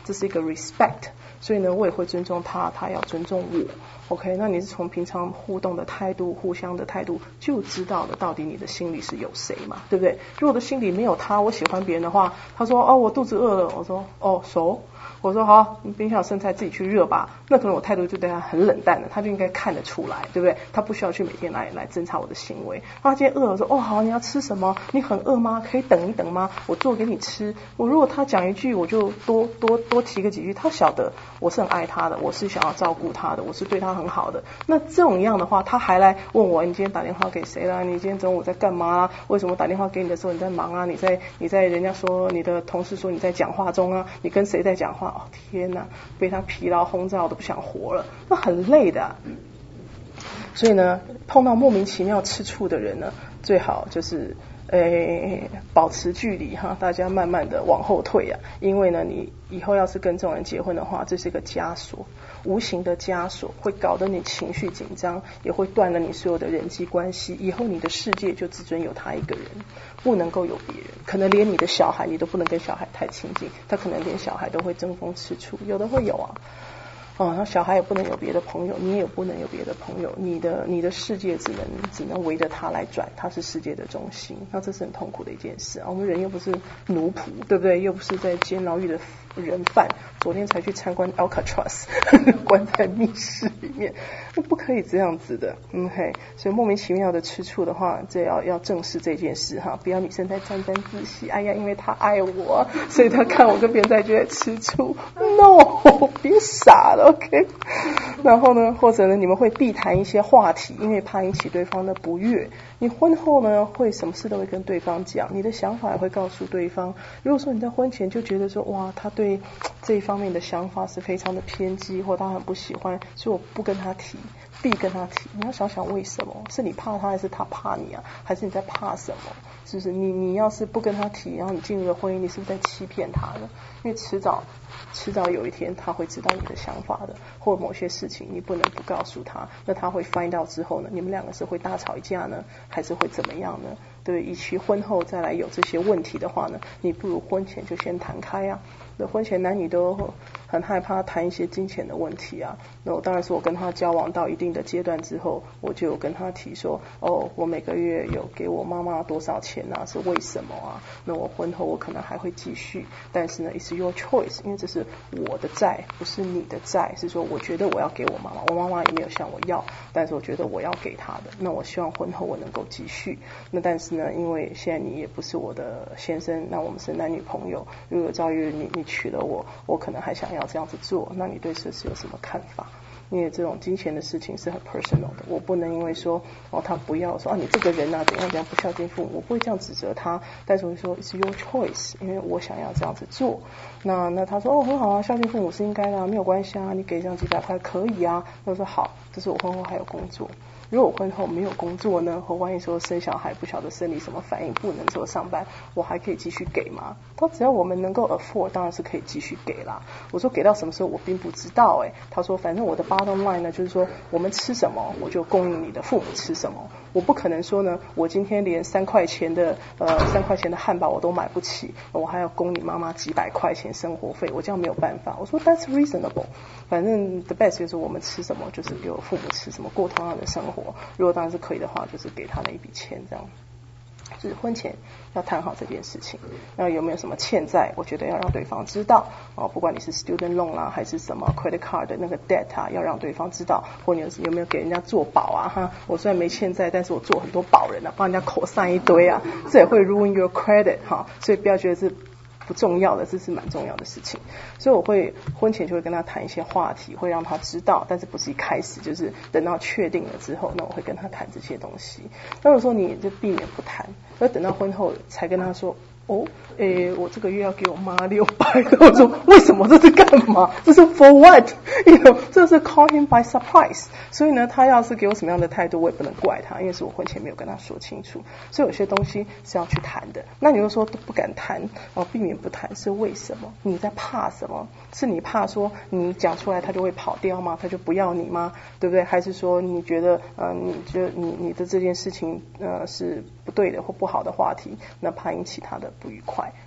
这是一个 respect， 所以呢我也会尊重他，他要尊重我。OK， 那你是从平常互动的态度，互相的态度就知道了到底你的心里是有谁嘛，对不对？如果我的心里没有他，我喜欢别人的话，他说哦我肚子饿了，我说哦熟，我说好，你冰箱有生菜自己去热吧，那可能我态度就对他很冷淡了，他就应该看得出来，对不对？他不需要去每天来来侦查我的行为。他今天饿了，我说哦好，你要吃什么？你很饿吗？可以等一等吗？我做给你吃。我如果他讲一句，我就多多多提个几句，他晓得我是很爱他的，我是想要照顾他的，我是对他很好的。那这种样的话，他还来问我，你今天打电话给谁啦？你今天中午在干嘛啊？为什么打电话给你的时候你在忙啊？你在你在人家说你的同事说你在讲话中啊？你跟谁在讲话？哦天哪，被他疲劳轰炸我都不想活了，那很累的啊。所以呢，碰到莫名其妙吃醋的人呢，最好就是诶保持距离哈，大家慢慢的往后退啊，因为呢你以后要是跟这种人结婚的话，这是一个枷锁，无形的枷锁，会搞得你情绪紧张，也会断了你所有的人际关系，以后你的世界就只准有他一个人，不能够有别人，可能连你的小孩你都不能跟小孩太亲近，他可能连小孩都会争风吃醋，有的会有啊。哦，然后小孩也不能有别的朋友，你也不能有别的朋友，你的你的世界只能只能围着他来转，他是世界的中心，那这是很痛苦的一件事啊。我们人又不是奴仆，对不对？又不是在监牢狱的人犯，昨天才去参观 Alcatraz 关在密室里面，不可以这样子的。嗯嘿，所以莫名其妙的吃醋的话，这要要正视这件事哈，不要女生在沾沾自喜，哎呀因为他爱我，所以他看我跟别人在觉得吃醋 ，no， 别傻了 OK。 然后呢，或者呢你们会避谈一些话题，因为怕引起对方的不悦。你婚后呢会什么事都会跟对方讲，你的想法也会告诉对方。如果说你在婚前就觉得说哇他对这一方面的想法是非常的偏激，或他很不喜欢，所以我不跟他提，必跟他提。你要想想为什么，是你怕他还是他怕你啊？还是你在怕什么？是不是你你要是不跟他提，然后你进入了婚姻，你是不是在欺骗他呢？因为迟早迟早有一天他会知道你的想法的，或某些事情你不能不告诉他，那他会 find out 之后呢，你们两个是会大吵一架呢，还是会怎么样呢？对，与其婚后再来有这些问题的话呢，你不如婚前就先谈开啊。那婚前男女都很害怕谈一些金钱的问题啊，那我当然是我跟他交往到一定的阶段之后，我就有跟他提说，哦我每个月有给我妈妈多少钱啊，是为什么啊？那我婚后我可能还会继续，但是呢 it's your choice， 因为这是我的债，不是你的债，是说我觉得我要给我妈妈，我妈妈也没有向我要，但是我觉得我要给她的，那我希望婚后我能够继续。那但是呢因为现在你也不是我的先生，那我们是男女朋友，如果遭遇你你娶了我，我可能还想要这样子做，那你对这事有什么看法？因为这种金钱的事情是很 personal 的，我不能因为说哦他不要说啊你这个人啊怎样怎样不孝敬父母，我不会这样指责他，但是我会说 it's your choice， 因为我想要这样子做。那那他说哦很好啊，孝敬父母是应该的啊，没有关系啊，你给这样几百块可以啊。那我说好，这是我婚后还有工作。如果我婚后没有工作呢，或万一说生小孩不晓得生理什么反应不能做上班，我还可以继续给吗？他只要我们能够 afford 当然是可以继续给啦。我说给到什么时候我并不知道诶、欸、他说反正我的 bottom line 呢就是说我们吃什么我就供应你的父母吃什么，我不可能说呢我今天连三块钱的呃三块钱的汉堡我都买不起，我还要供你妈妈几百块钱生活费，我这样没有办法。我说 that's reasonable， 反正 the best 就是我们吃什么就是给我父母吃什么，过同样的生活，如果当然是可以的话就是给他那一笔钱，这样就是婚前要谈好这件事情。那有没有什么欠债，我觉得要让对方知道哦，不管你是 student loan 啦还是什么 credit card 的那个 debt 啊，要让对方知道，或者有没有给人家做保啊哈，我虽然没欠债，但是我做很多保人啊，帮人家口散一堆啊，这也会 ruin your credit 哈，所以不要觉得是不重要的，这是蛮重要的事情。所以我会婚前就会跟他谈一些话题，会让他知道，但是不是一开始，就是等到确定了之后，那我会跟他谈这些东西。那如果说你就避免不谈，要等到婚后才跟他说哦，诶，我这个月要给我妈六百，我说为什么？这是干嘛？这是 for what？ you know， 这是 call him by surprise。所以呢，他要是给我什么样的态度，我也不能怪他，因为是我婚前没有跟他说清楚。所以有些东西是要去谈的。那你又说都不敢谈，哦，避免不谈是为什么？你在怕什么？是你怕说你讲出来他就会跑掉吗？他就不要你吗？对不对？还是说你觉得呃，你觉得你你的这件事情呃是不对的或不好的话题，那怕引起他的不愉快，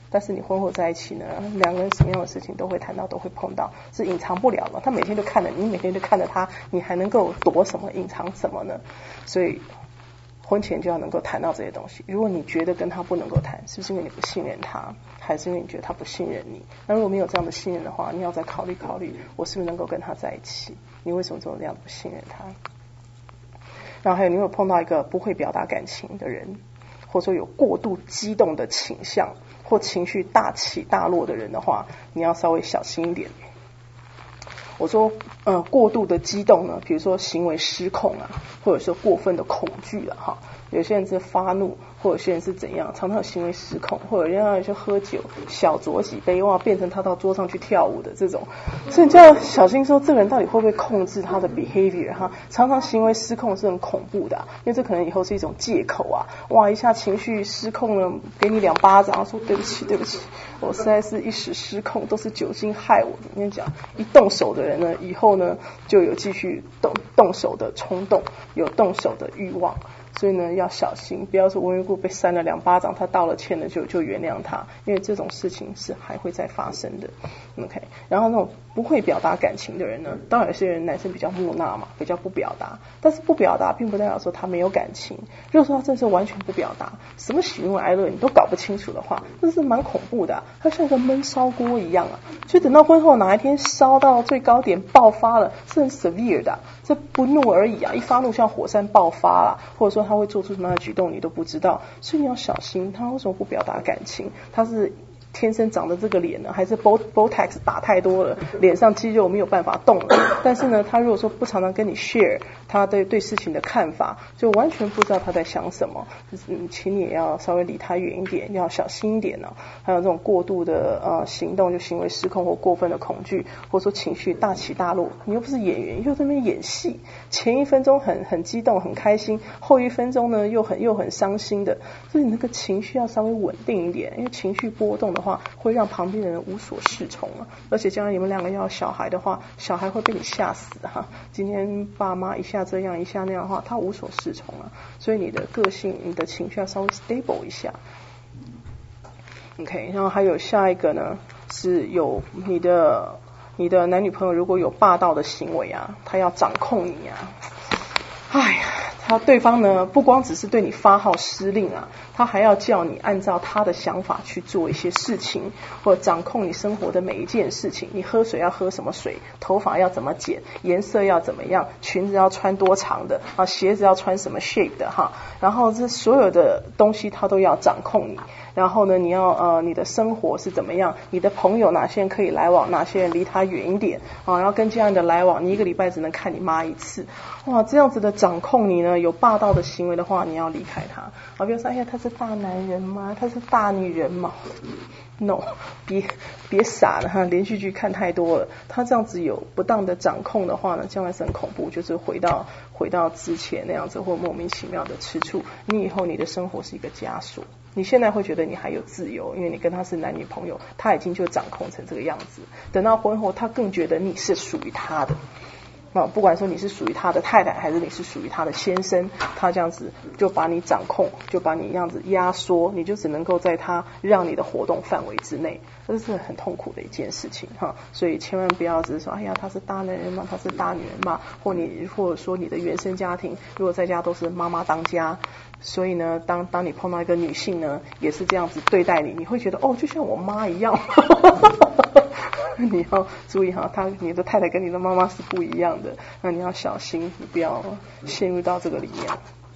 但是你婚后在一起呢，两个人什么样的事情都会谈到，都会碰到，是隐藏不了的。他每天都看着你，每天都看着他，你还能够躲什么、隐藏什么呢？所以婚前就要能够谈到这些东西。如果你觉得跟他不能够谈，是不是因为你不信任他，还是因为你觉得他不信任你？那如果没有这样的信任的话，你要再考虑考虑，我是不是能够跟他在一起？你为什么这样不信任他？然后还有，你有碰到一个不会表达感情的人，或者说有过度激动的倾向，或情绪大起大落的人的话，你要稍微小心一点。我说呃过度的激动呢，比如说行为失控啊，或者说过分的恐惧啊，哈，有些人是发怒，或者有些人是怎样，常常有行为失控，或者人家去喝酒小酌几杯，哇，变成他到桌上去跳舞的这种，所以你就要小心说这个人到底会不会控制他的 behavior 哈，常常行为失控是很恐怖的、啊，因为这可能以后是一种借口啊，哇，一下情绪失控了，给你两巴掌，说对不起对不起，我实在是一时失控，都是酒精害我。我跟你讲，一动手的人呢，以后呢就有继续动动手的冲动，有动手的欲望，所以呢要小心，不要说无缘无故被扇了两巴掌，他道了歉了就就原谅他，因为这种事情是还会再发生的。OK， 然后那种不会表达感情的人呢，当然有些人男生比较木讷嘛，比较不表达，但是不表达并不代表说他没有感情。如果说他真是完全不表达，什么喜怒哀乐你都搞不清楚的话，那是蛮恐怖的、啊，他像一个闷烧锅一样啊，所以等到婚后哪一天烧到最高点爆发了，是很 severe 的、啊，这不怒而已啊，一发怒像火山爆发啦，或者说他会做出什么样的举动你都不知道，所以你要小心他为什么不表达感情，他是天生长的这个脸呢，还是 Botox 打太多了，脸上肌肉没有办法动了。但是呢，他如果说不常常跟你 share 他对对事情的看法，就完全不知道他在想什么。嗯，请你也要稍微离他远一点，要小心一点呢、哦。还有这种过度的呃行动，就行为失控或过分的恐惧，或者说情绪大起大落。你又不是演员，又在那边演戏，前一分钟很很激动很开心，后一分钟呢又很又很伤心的，所以你那个情绪要稍微稳定一点，因为情绪波动的话会让旁边的人无所适从啊，而且将来你们两个要有小孩的话，小孩会被你吓死哈。今天爸妈一下这样一下那样的话，他无所适从啊，所以你的个性、你的情绪要稍微 stable 一下。OK， 然后还有下一个呢，是有你的你的男女朋友如果有霸道的行为啊，他要掌控你啊，哎呀。他对方呢，不光只是对你发号施令啊，他还要叫你按照他的想法去做一些事情，或者掌控你生活的每一件事情。你喝水要喝什么水，头发要怎么剪，颜色要怎么样，裙子要穿多长的啊，鞋子要穿什么 shape 的哈，然后这所有的东西他都要掌控你。然后呢，你要呃你的生活是怎么样，你的朋友哪些人可以来往，哪些人离他远一点啊，然后跟这样的来往，你一个礼拜只能看你妈一次，哇，这样子的掌控你呢，有霸道的行为的话，你要离开他啊。比如说，哎呀，他是大男人吗？他是大女人吗 ？No， 别别傻了哈，连续剧看太多了。他这样子有不当的掌控的话呢，将来是很恐怖，就是回到回到之前那样子，或莫名其妙的吃醋。你以后你的生活是一个枷锁。你现在会觉得你还有自由，因为你跟他是男女朋友，他已经就掌控成这个样子。等到婚后，他更觉得你是属于他的。啊，不管说你是属于他的太太，还是你是属于他的先生，他这样子就把你掌控，就把你这样子压缩，你就只能够在他让你的活动范围之内，这是很痛苦的一件事情哈。所以千万不要只是说，哎呀，他是大男人嘛，他是大女人嘛，或你或者说你的原生家庭，如果在家都是妈妈当家。所以呢，当当你碰到一个女性呢，也是这样子对待你，你会觉得哦，就像我妈一样。你要注意哈，他你的太太跟你的妈妈是不一样的，那你要小心，你不要陷入到这个里面。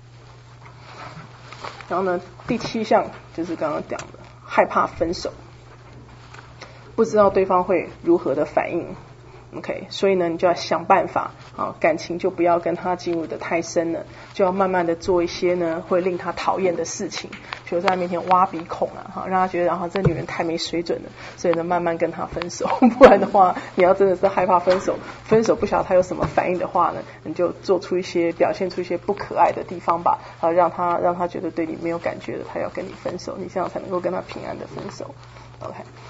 然后呢，第七项就是刚刚讲的，害怕分手，不知道对方会如何的反应。OK， 所以呢，你就要想办法啊，感情就不要跟他进入的太深了，就要慢慢的做一些呢会令他讨厌的事情，比如在他面前挖鼻孔啊，哈，让他觉得啊这女人太没水准了，所以呢慢慢跟他分手，不然的话，你要真的是害怕分手，分手不晓得他有什么反应的话呢，你就做出一些表现出一些不可爱的地方吧，啊，让他让他觉得对你没有感觉的，他要跟你分手，你这样才能够跟他平安的分手。OK。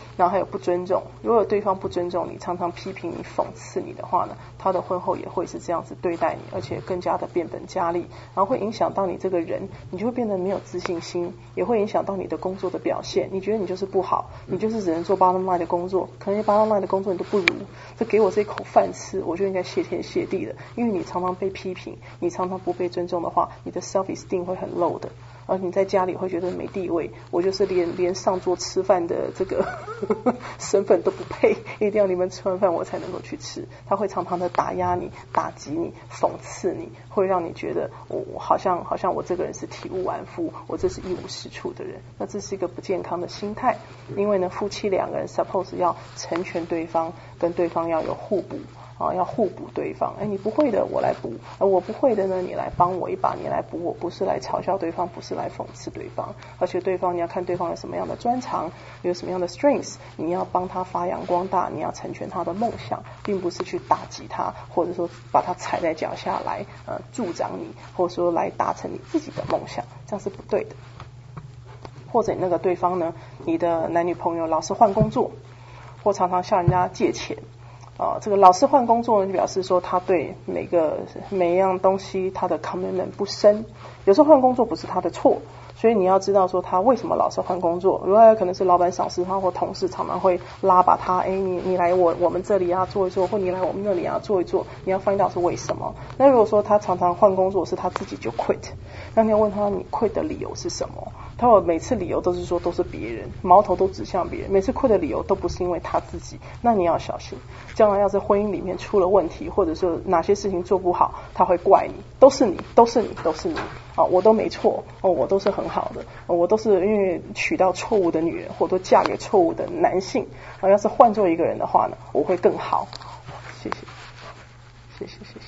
然后还有不尊重。如果对方不尊重你，常常批评你、讽刺你的话呢，他的婚后也会是这样子对待你，而且更加的变本加厉，然后会影响到你这个人，你就会变得没有自信心，也会影响到你的工作的表现。你觉得你就是不好，你就是只能做 bottom line 的工作，可能 bottom line 的工作你都不如，这给我这口饭吃，我就应该谢天谢地的。因为你常常被批评，你常常不被尊重的话，你的 self esteem 会很 low 的，而你在家里会觉得没地位，我就是连连上桌吃饭的这个身份都不配，一定要你们吃完饭我才能够去吃。他会常常的打压你、打击你、讽刺你，会让你觉得我、哦、好像好像我这个人是体无完肤，我这是一无是处的人。那这是一个不健康的心态，因为呢，夫妻两个人 suppose 要成全对方，跟对方要有互补。啊，要互补对方。哎，你不会的，我来补；而我不会的呢，你来帮我一把，你来补我。不是来嘲笑对方，不是来讽刺对方。而且对方你要看对方有什么样的专长，有什么样的 strengths， 你要帮他发扬光大，你要成全他的梦想，并不是去打击他，或者说把他踩在脚下来呃助长你，或者说来达成你自己的梦想，这样是不对的。或者那个对方呢，你的男女朋友老是换工作，或常常向人家借钱。啊，这个老是换工作呢，就表示说他对每个每一样东西他的 commitment 不深。有时候换工作不是他的错，所以你要知道说他为什么老是换工作。如果可能是老板赏识他，或同事常常会拉拔他，哎，你你来我我们这里啊做一做，或你来我们那里啊做一做，你要 find out 是为什么。那如果说他常常换工作是他自己就 quit， 那你要问他你 quit 的理由是什么？他说每次理由都是说都是别人，矛头都指向别人，每次 quit 的理由都不是因为他自己。那你要小心，将来要是婚姻里面出了问题，或者说哪些事情做不好，他会怪你，都是你，都是你，都是你啊！我都没错哦，我都是很好的，哦、我都是因为娶到错误的女人，或者嫁给错误的男性啊。要是换做一个人的话呢，我会更好。谢谢，谢谢，谢谢。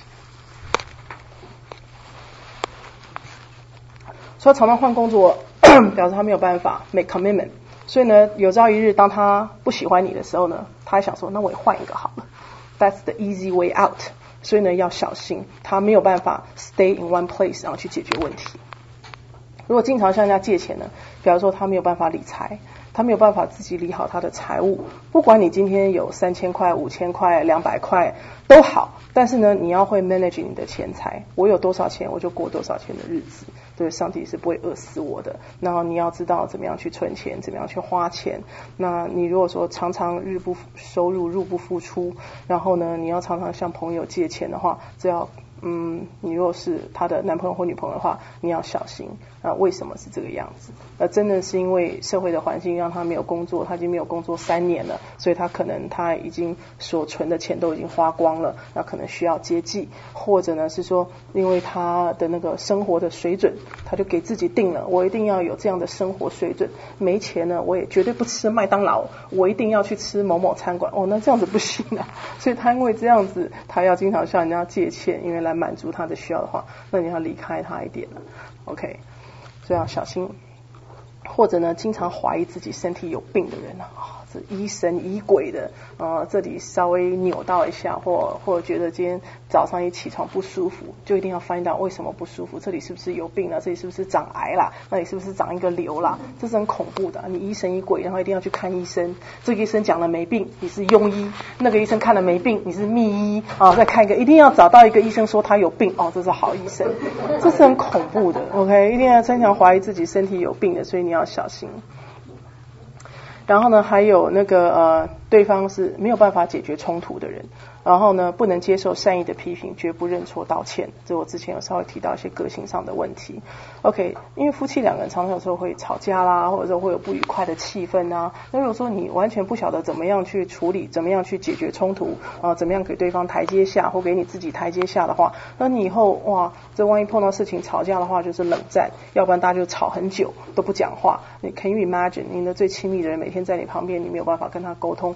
所以常常换工作，表示他没有办法 make commitment。所以呢，有朝一日当他不喜欢你的时候呢，他还想说，那我也换一个好了。That's the easy way out。所以呢，要小心，他没有办法 stay in one place， 然后去解决问题。如果经常向人家借钱呢，表示说他没有办法理财，他没有办法自己理好他的财务。不管你今天有三千块、五千块、两百块都好，但是呢，你要会 manage 你的钱财。我有多少钱，我就过多少钱的日子。对，上帝是不会饿死我的。然后你要知道怎么样去存钱，怎么样去花钱。那你如果说常常日不收入，入不敷出，然后呢，你要常常向朋友借钱的话，这要嗯，你如果是他的男朋友或女朋友的话，你要小心啊！为什么是这个样子？呃，真的是因为社会的环境让他没有工作，他已经没有工作三年了，所以他可能他已经所存的钱都已经花光了，那可能需要接济，或者呢是说，因为他的那个生活的水准，他就给自己定了，我一定要有这样的生活水准，没钱呢，我也绝对不吃麦当劳，我一定要去吃某某餐馆。哦，那这样子不行啊！所以他因为这样子，他要经常向人家借钱，因为来满足他的需要的话，那你要离开他一点了 ，OK， 所以要小心。或者呢，经常怀疑自己身体有病的人啊，这疑神疑鬼的，呃，这里稍微扭到一下，或或者觉得今天早上一起床不舒服，就一定要 find out 为什么不舒服，这里是不是有病了，这里是不是长癌啦，那里是不是长一个瘤啦，这是很恐怖的。你疑神疑鬼，然后一定要去看医生，这个医生讲了没病，你是庸医；那个医生看了没病，你是密医啊。再看一个，一定要找到一个医生说他有病，哦，这是好医生，这是很恐怖的。OK， 一定要经常怀疑自己身体有病的，所以你要小心。然后呢，还有那个呃，对方是没有办法解决冲突的人，然后呢，不能接受善意的批评，绝不认错道歉。这我之前有稍微提到一些个性上的问题。OK， 因为夫妻两个人常常有时候会吵架啦，或者说会有不愉快的气氛啊。那如果说你完全不晓得怎么样去处理，怎么样去解决冲突啊、呃，怎么样给对方台阶下，或给你自己台阶下的话，那你以后哇，这万一碰到事情吵架的话，就是冷战，要不然大家就吵很久都不讲话。你 can you imagine 你的最亲密的人每天在你旁边，你没有办法跟他沟通，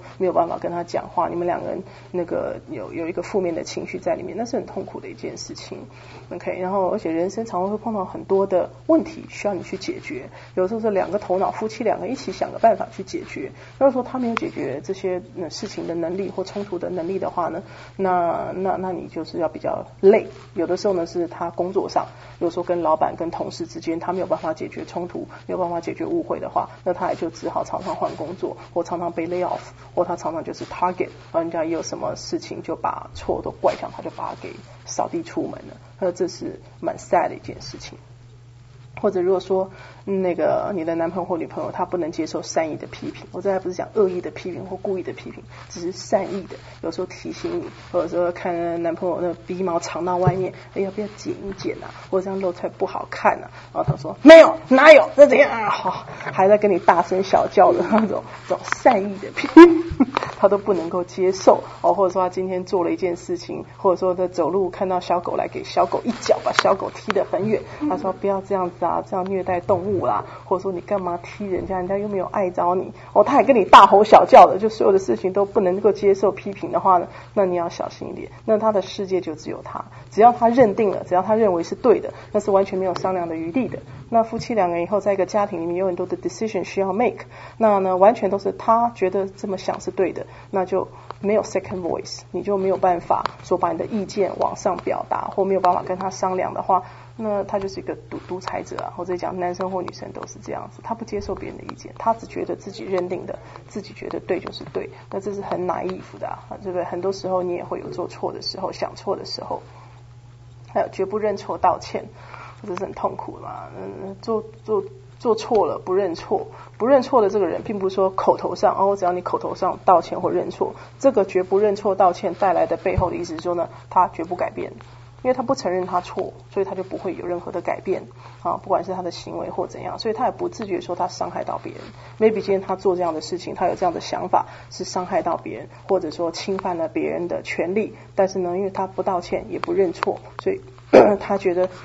没有办法跟他讲话，你们两个人那个有有一个负面的情绪在里面，那是很痛苦的一件事情。OK， 然后而且人生常常会碰到很多的问题需要你去解决，有时候是两个头脑夫妻两个一起想个办法去解决。如果说他没有解决这些、呃、事情的能力或冲突的能力的话呢，那那那你就是要比较累。有的时候呢是他工作上，有时候跟老板跟同事之间他没有办法解决冲突，没有办法解决误会的话，那他也就只好常常换工作，或常常被 lay off， 或他常常就是 target， 人家有什么事情就把错都怪上，他就把他给扫地出门了。那这是蛮 sad 的一件事情。或者如果说、嗯、那个你的男朋友或女朋友他不能接受善意的批评，我这还不是讲恶意的批评或故意的批评，只是善意的，有时候提醒你，或者说看男朋友那鼻毛长到外面，哎要不要剪一剪啊，或者这样露出来不好看啊，然后他说没有哪有那怎样啊，好还在跟你大声小叫的那种这种善意的批评他都不能够接受哦，或者说他今天做了一件事情，或者说在走路看到小狗来给小狗一脚把小狗踢得很远，他说不要这样子啊，这样虐待动物啦，或者说你干嘛踢人家，人家又没有爱着你哦，他还跟你大吼小叫的，就所有的事情都不能够接受批评的话呢，那你要小心一点。那他的世界就只有他，只要他认定了，只要他认为是对的，那是完全没有商量的余地的。那夫妻两个人以后在一个家庭里面有很多的 decision 需要 make， 那呢完全都是他觉得这么想是对的，那就没有 second voice， 你就没有办法说把你的意见往上表达，或没有办法跟他商量的话，那他就是一个独独裁者啊，或者讲男生或女生都是这样子，他不接受别人的意见，他只觉得自己认定的，自己觉得对就是对，那这是很 naive 的啊，对不对？很多时候你也会有做错的时候，想错的时候，还有绝不认错道歉，这是很痛苦的嘛。嗯，做做做错了不认错，不认错的这个人，并不是说口头上哦，只要你口头上道歉或认错，这个绝不认错道歉带来的背后的意思是说呢，他绝不改变。因为他不承认他错，所以他就不会有任何的改变啊，不管是他的行为或怎样，所以他也不自觉说他伤害到别人。maybe 今天他做这样的事情，他有这样的想法是伤害到别人，或者说侵犯了别人的权利，但是呢，因为他不道歉也不认错，所以他觉得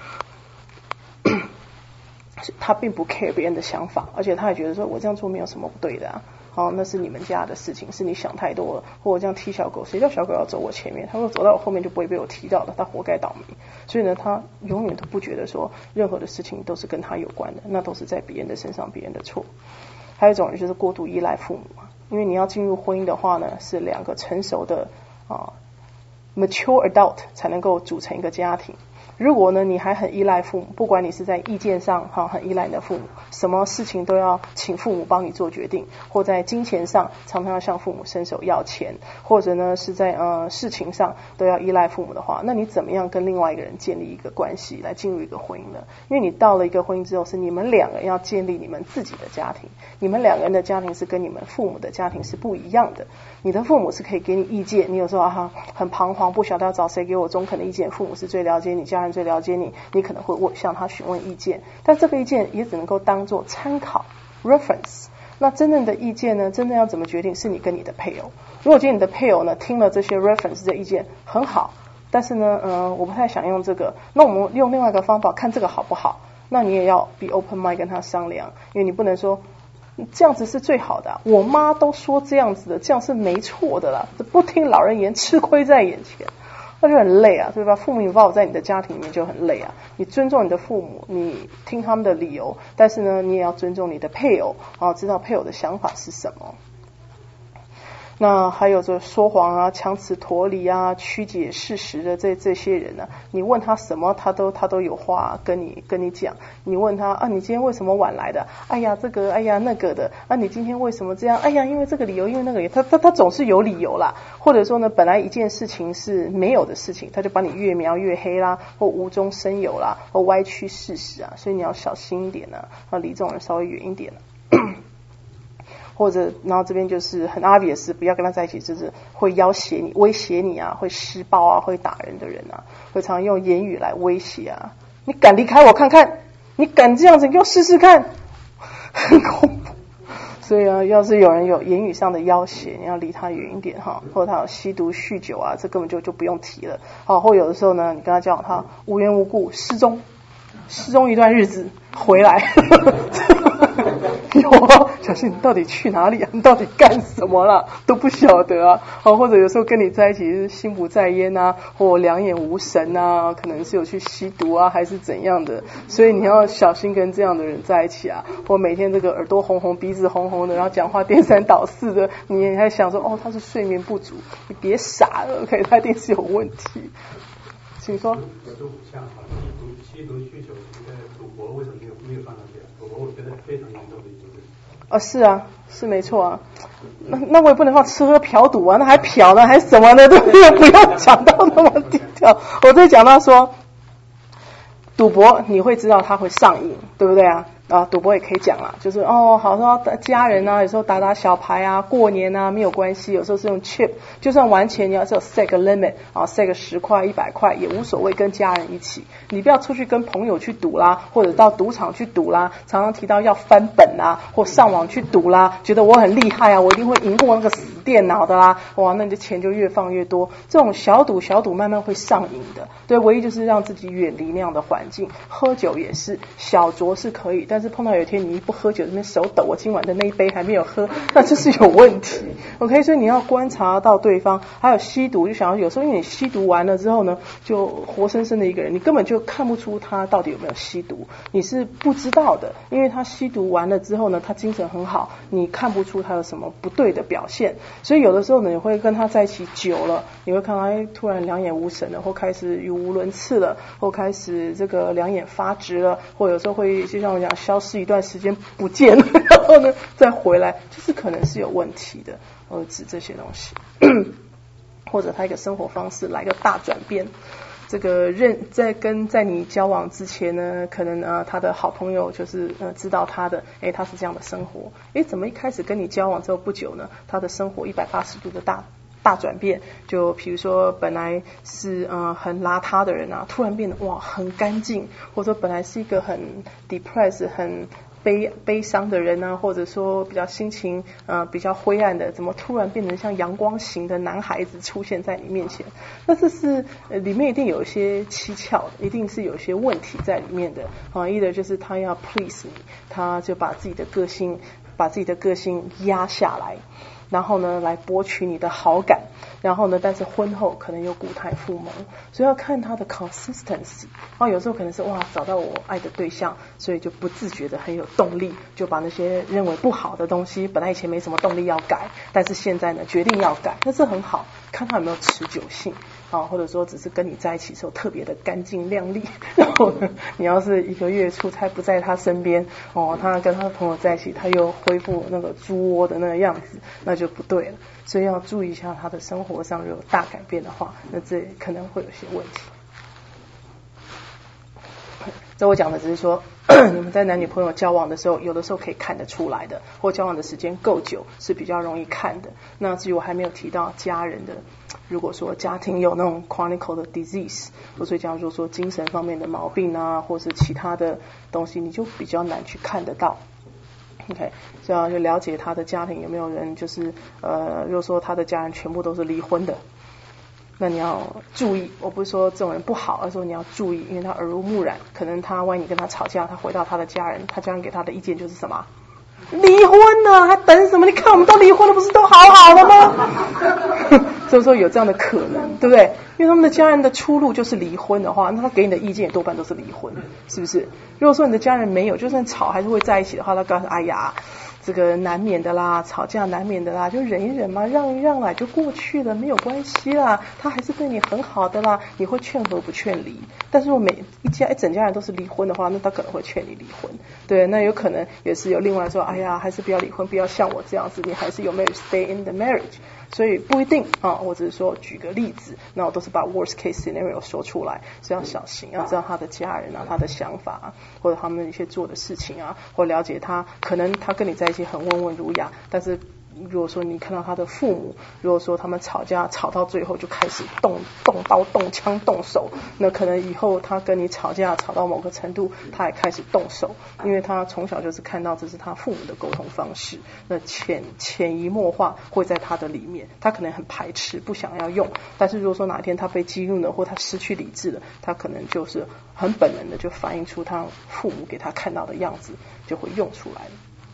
他并不 care 别人的想法，而且他也觉得说我这样做没有什么不对的啊。好，那是你们家的事情，是你想太多了。或者这样踢小狗，谁叫小狗要走我前面？他说走到我后面就不会被我踢到了，他活该倒霉。所以呢，他永远都不觉得说任何的事情都是跟他有关的，那都是在别人的身上，别人的错。还有一种人就是过度依赖父母，因为你要进入婚姻的话呢，是两个成熟的啊 mature adult 才能够组成一个家庭。如果呢，你还很依赖父母，不管你是在意见上哈很依赖你的父母，什么事情都要请父母帮你做决定，或在金钱上常常要向父母伸手要钱，或者呢是在呃事情上都要依赖父母的话，那你怎么样跟另外一个人建立一个关系，来进入一个婚姻呢？因为你到了一个婚姻之后，是你们两个人要建立你们自己的家庭，你们两个人的家庭是跟你们父母的家庭是不一样的。你的父母是可以给你意见，你有时候啊很彷徨，不晓得要找谁给我中肯的意见，父母是最了解你，家人最了解你，你可能会问向他询问意见，但这个意见也只能够当做参考 reference。 那真正的意见呢，真正要怎么决定是你跟你的配偶。如果今天你的配偶呢听了这些 reference 的意见很好，但是呢呃我不太想用这个，那我们用另外一个方法看这个好不好，那你也要 be open mind 跟他商量，因为你不能说这样子是最好的、啊、我妈都说这样子的，这样是没错的啦，不听老人言，吃亏在眼前，那就很累啊，对吧？父母involve在你的家庭里面就很累啊。你尊重你的父母，你听他们的理由，但是呢，你也要尊重你的配偶啊，知道配偶的想法是什么。那还有这说谎啊、强词夺理啊、曲解事实的这这些人呢、啊，你问他什么，他都他都有话跟你跟你讲。你问他啊，你今天为什么晚来的？哎呀，这个，哎呀，那个的。啊，你今天为什么这样？哎呀，因为这个理由，因为那个理由，他他他总是有理由啦。或者说呢，本来一件事情是没有的事情，他就把你越描越黑啦，或无中生有啦，或歪曲事实啊。所以你要小心一点啊，要离这种人稍微远一点啊。或者然后这边就是很 obvious 不要跟他在一起，就是会要挟你、威胁你啊，会施暴啊，会打人的人啊，会常用言语来威胁啊，你敢离开我看看，你敢这样子，你给我试试看，很恐怖。所以啊，要是有人有言语上的要挟，你要离他远一点哈，或者他有吸毒酗酒啊，这根本就就不用提了。好，或有的时候呢，你跟他讲他无缘无故失踪，失踪一段日子回来有啊，小心你到底去哪里啊？你到底干什么啦？都不晓得啊。好，或者有时候跟你在一起是心不在焉啊，或两眼无神啊，可能是有去吸毒啊，还是怎样的。所以你要小心跟这样的人在一起啊。或每天这个耳朵红红，鼻子红红的，然后讲话颠三倒四的，你还想说哦他是睡眠不足，你别傻了 ，OK， 他一定是有问题。请说。 有时候像吸毒、吸毒需求，这个赌博为什么没有没有放上去啊？赌博我觉得非常严重的一件事。 啊，是啊，是没错啊。那那我也不能放吃喝嫖赌啊，那还嫖呢，还什么呢？对不对？不要讲到那么低调。我再讲到说，赌博你会知道它会上瘾，对不对啊？啊，赌博也可以讲啦，就是哦，好说家人啊，有时候打打小牌啊，过年啊没有关系，有时候是用 chip， 就算玩钱你要是有 set 个 limit 啊 ，set 个十块一百块也无所谓，跟家人一起，你不要出去跟朋友去赌啦，或者到赌场去赌啦，常常提到要翻本啦，或上网去赌啦，觉得我很厉害啊，我一定会赢过那个死电脑的啦，哇，那你的钱就越放越多，这种小赌小赌慢慢会上瘾的，对，唯一就是让自己远离那样的环境，喝酒也是小酌是可以，但是碰到有一天你一不喝酒，那边手抖，我今晚的那一杯还没有喝，那这是有问题。OK， 所以你要观察到对方。还有吸毒，就想要有时候因为你吸毒完了之后呢，就活生生的一个人，你根本就看不出他到底有没有吸毒，你是不知道的，因为他吸毒完了之后呢，他精神很好，你看不出他有什么不对的表现。所以有的时候呢，你会跟他在一起久了，你会看到哎，突然两眼无神了，或开始语无伦次了，或开始这个两眼发直了，或有时候会就像我讲消失一段时间不见了，然后呢再回来，就是可能是有问题的，呃，指这些东西，或者他一个生活方式来个大转变。这个认在跟在你交往之前呢，可能呃他的好朋友就是呃知道他的，诶他是这样的生活，诶怎么一开始跟你交往之后不久呢，他的生活一百八十度的大大转变，就比如说本来是呃很邋遢的人啊，突然变得哇很干净，或者说本来是一个很 depressed 很悲悲伤的人啊，或者说比较心情呃比较灰暗的，怎么突然变成像阳光型的男孩子出现在你面前？那这是呃里面一定有一些蹊跷，一定是有一些问题在里面的啊。一的就是他要 please 你，他就把自己的个性把自己的个性压下来，然后呢来博取你的好感，然后呢但是婚后可能又故态复萌，所以要看他的 consistency。然后有时候可能是哇找到我爱的对象，所以就不自觉的很有动力，就把那些认为不好的东西，本来以前没什么动力要改，但是现在呢决定要改，那这很好，看他有没有持久性啊，或者说只是跟你在一起的时候特别的干净亮丽，然后呢你要是一个月出差不在他身边哦，他跟他的朋友在一起，他又恢复那个猪窝的那个样子，那就不对了。所以要注意一下他的生活上如果有大改变的话，那这可能会有些问题。这我讲的只是说你们在男女朋友交往的时候，有的时候可以看得出来的，或交往的时间够久是比较容易看的。那至于我还没有提到家人的，如果说家庭有那种 chronic 的 disease， 或所以讲如果说精神方面的毛病啊，或是其他的东西，你就比较难去看得到。OK， 这样就了解他的家庭有没有人就是呃，如果说他的家人全部都是离婚的，那你要注意，我不是说这种人不好，而是说你要注意，因为他耳濡目染，可能他万一你跟他吵架，他回到他的家人，他家人给他的意见就是什么？离婚呢，还等什么？你看我们都离婚了，不是都好好了吗？所以说有这样的可能，对不对？因为他们的家人的出路就是离婚的话，那他给你的意见也多半都是离婚，是不是？如果说你的家人没有，就算吵还是会在一起的话，他告诉哎呀，这个难免的啦，吵架难免的啦，就忍一忍嘛，让一让啦，就过去了，没有关系啦，他还是对你很好的啦，你会劝和不劝离。但是如果每一家一整家人都是离婚的话，那他可能会劝你离婚，对，那有可能也是有另外说，哎呀，还是不要离婚，不要像我这样子，你还是有没有 stay in the marriage。所以不一定啊，我只是说举个例子，那我都是把 worst case scenario 说出来，所以要小心，要知道他的家人啊，他的想法啊，或者他们一些做的事情啊，或了解他，可能他跟你在一起很温文儒雅，但是如果说你看到他的父母，如果说他们吵架吵到最后就开始动动刀动枪动手，那可能以后他跟你吵架吵到某个程度，他也开始动手，因为他从小就是看到这是他父母的沟通方式，那潜潜移默化会在他的里面，他可能很排斥不想要用，但是如果说哪天他被激怒了，或他失去理智了，他可能就是很本能的就反映出他父母给他看到的样子，就会用出来了。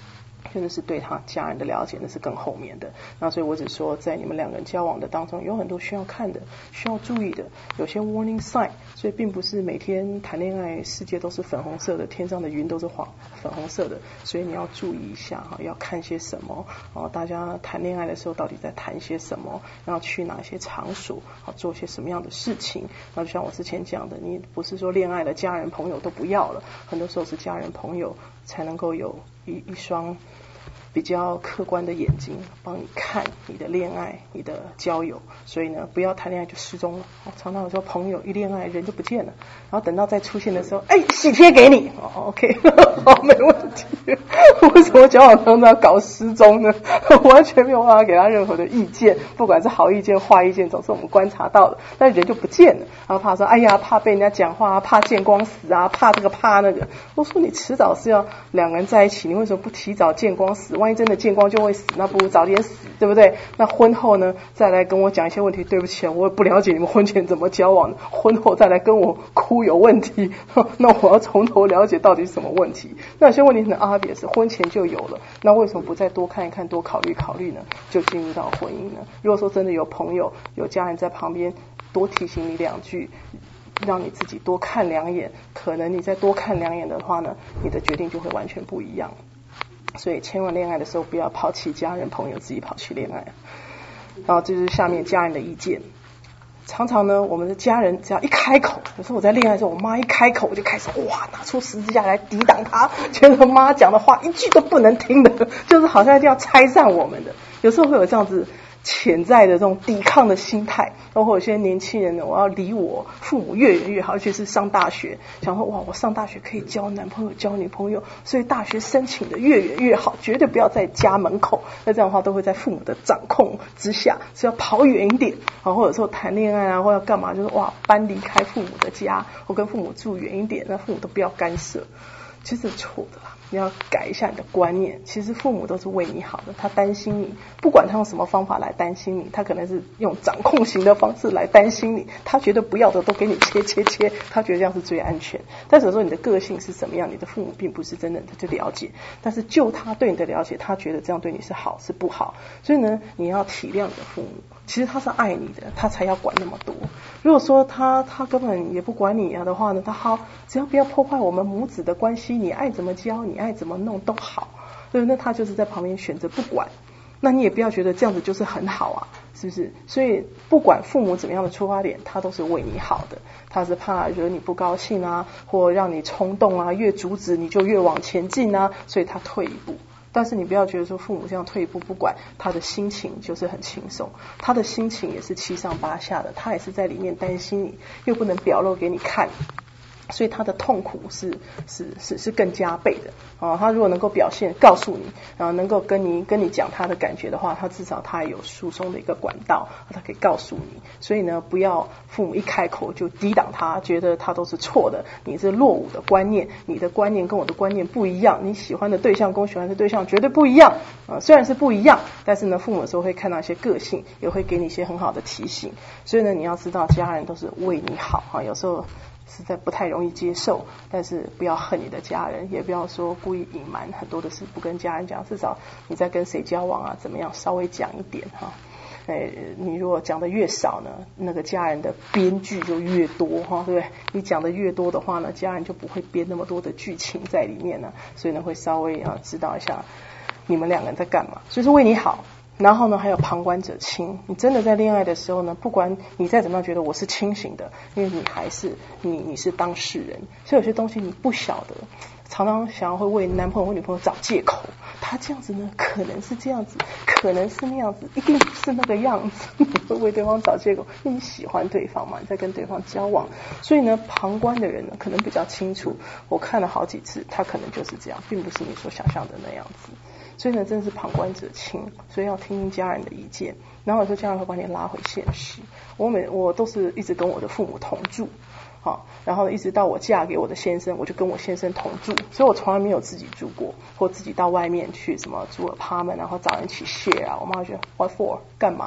真的是对他家人的了解，那是更后面的。那所以我只说，在你们两个人交往的当中，有很多需要看的、需要注意的，有些 warning sign。所以并不是每天谈恋爱世界都是粉红色的，天上的云都是黄粉红色的。所以你要注意一下哈，要看些什么啊？大家谈恋爱的时候到底在谈些什么？要去哪些场所啊？做些什么样的事情？那就像我之前讲的，你不是说恋爱了，家人朋友都不要了，很多时候是家人朋友才能够有一一双比较客观的眼睛帮你看你的恋爱、你的交友。所以呢，不要谈恋爱就失踪了。我常常有时候朋友一恋爱人就不见了，然后等到再出现的时候，哎，喜帖给你，哦 ，OK， 好，没问题。为什么交往当中要搞失踪呢？完全没有办法给他任何的意见，不管是好意见、坏意见，总是我们观察到的，但人就不见了。然后怕说，哎呀，怕被人家讲话，怕见光死啊，怕这个怕那个。我说你迟早是要两个人在一起，你为什么不提早见光死？万一真的见光就会死，那不如早点死，对不对？那婚后呢，再来跟我讲一些问题，对不起，我也不了解你们婚前怎么交往的，婚后再来跟我哭有问题，那我要从头了解到底是什么问题。那有些问题很 obvious， 婚前就有了，那为什么不再多看一看，多考虑考虑呢？就进入到婚姻呢？如果说真的有朋友、有家人在旁边多提醒你两句，让你自己多看两眼，可能你再多看两眼的话呢，你的决定就会完全不一样。所以千万恋爱的时候不要抛弃家人朋友，自己跑去恋爱。然后这就是下面家人的意见。常常呢，我们的家人只要一开口，有时候我在恋爱的时候，我妈一开口我就开始哇拿出十字架来抵挡她，觉得妈讲的话一句都不能听的，就是好像一定要拆散我们的。有时候会有这样子潜在的这种抵抗的心态，包括有些年轻人呢，我要离我父母越远越好，尤其是上大学，想说哇，我上大学可以交男朋友、交女朋友，所以大学申请的越远越好，绝对不要在家门口。那这样的话都会在父母的掌控之下，是要跑远一点啊，或者说谈恋爱啊，或要干嘛，就是哇搬离开父母的家，或跟父母住远一点，那父母都不要干涉。其实是错的啦，你要改一下你的观念。其实父母都是为你好的，他担心你，不管他用什么方法来担心你，他可能是用掌控型的方式来担心你，他觉得不要的都给你切切切，他觉得这样是最安全。但是有时候你的个性是怎么样，你的父母并不是真的去了解，但是就他对你的了解，他觉得这样对你是好是不好。所以呢，你要体谅你的父母，其实他是爱你的，他才要管那么多。如果说他他根本也不管你啊的话呢，他好，只要不要破坏我们母子的关系，你爱怎么教，你爱怎么弄都好。对，那他就是在旁边选择不管，那你也不要觉得这样子就是很好啊，是不是？所以不管父母怎么样的出发点，他都是为你好的，他是怕惹你不高兴啊，或让你冲动啊，越阻止你就越往前进啊，所以他退一步。但是你不要觉得说父母这样退一步不管，他的心情就是很轻松，他的心情也是七上八下的，他也是在里面担心你，又不能表露给你看，所以他的痛苦是是是是更加倍的啊！他如果能够表现告诉你，然后能够跟你跟你讲他的感觉的话，他至少他有诉讼的一个管道，他可以告诉你。所以呢，不要父母一开口就抵挡他，觉得他都是错的，你是落伍的观念，你的观念跟我的观念不一样，你喜欢的对象跟我喜欢的对象绝对不一样啊！虽然是不一样，但是呢，父母有时候会看到一些个性，也会给你一些很好的提醒。所以呢，你要知道家人都是为你好啊，有时候实在不太容易接受，但是不要恨你的家人，也不要说故意隐瞒很多的事不跟家人讲，至少你在跟谁交往啊怎么样稍微讲一点哈。哎，你如果讲的越少呢，那个家人的编剧就越多哈，对不对？你讲的越多的话呢，家人就不会编那么多的剧情在里面呢，所以呢会稍微啊知道一下你们两个人在干嘛，所以是为你好。然后呢，还有旁观者清。你真的在恋爱的时候呢，不管你再怎么样觉得我是清醒的，因为你还是你你是当事人，所以有些东西你不晓得，常常想要会为男朋友或女朋友找借口。他这样子呢，可能是这样子，可能是那样子，一定不是那个样子。你会为对方找借口，因为你喜欢对方嘛，你在跟对方交往。所以呢，旁观的人呢，可能比较清楚。我看了好几次，他可能就是这样，并不是你所想象的那样子。所以呢，真的是旁观者清，所以要听听家人的意见。然后有时候家人会把你拉回现实。我每我都是一直跟我的父母同住，好，然后一直到我嫁给我的先生，我就跟我先生同住，所以我从来没有自己住过，或自己到外面去什么租 apartment，然后找人一起 share 啊。我妈觉得 what for 干嘛？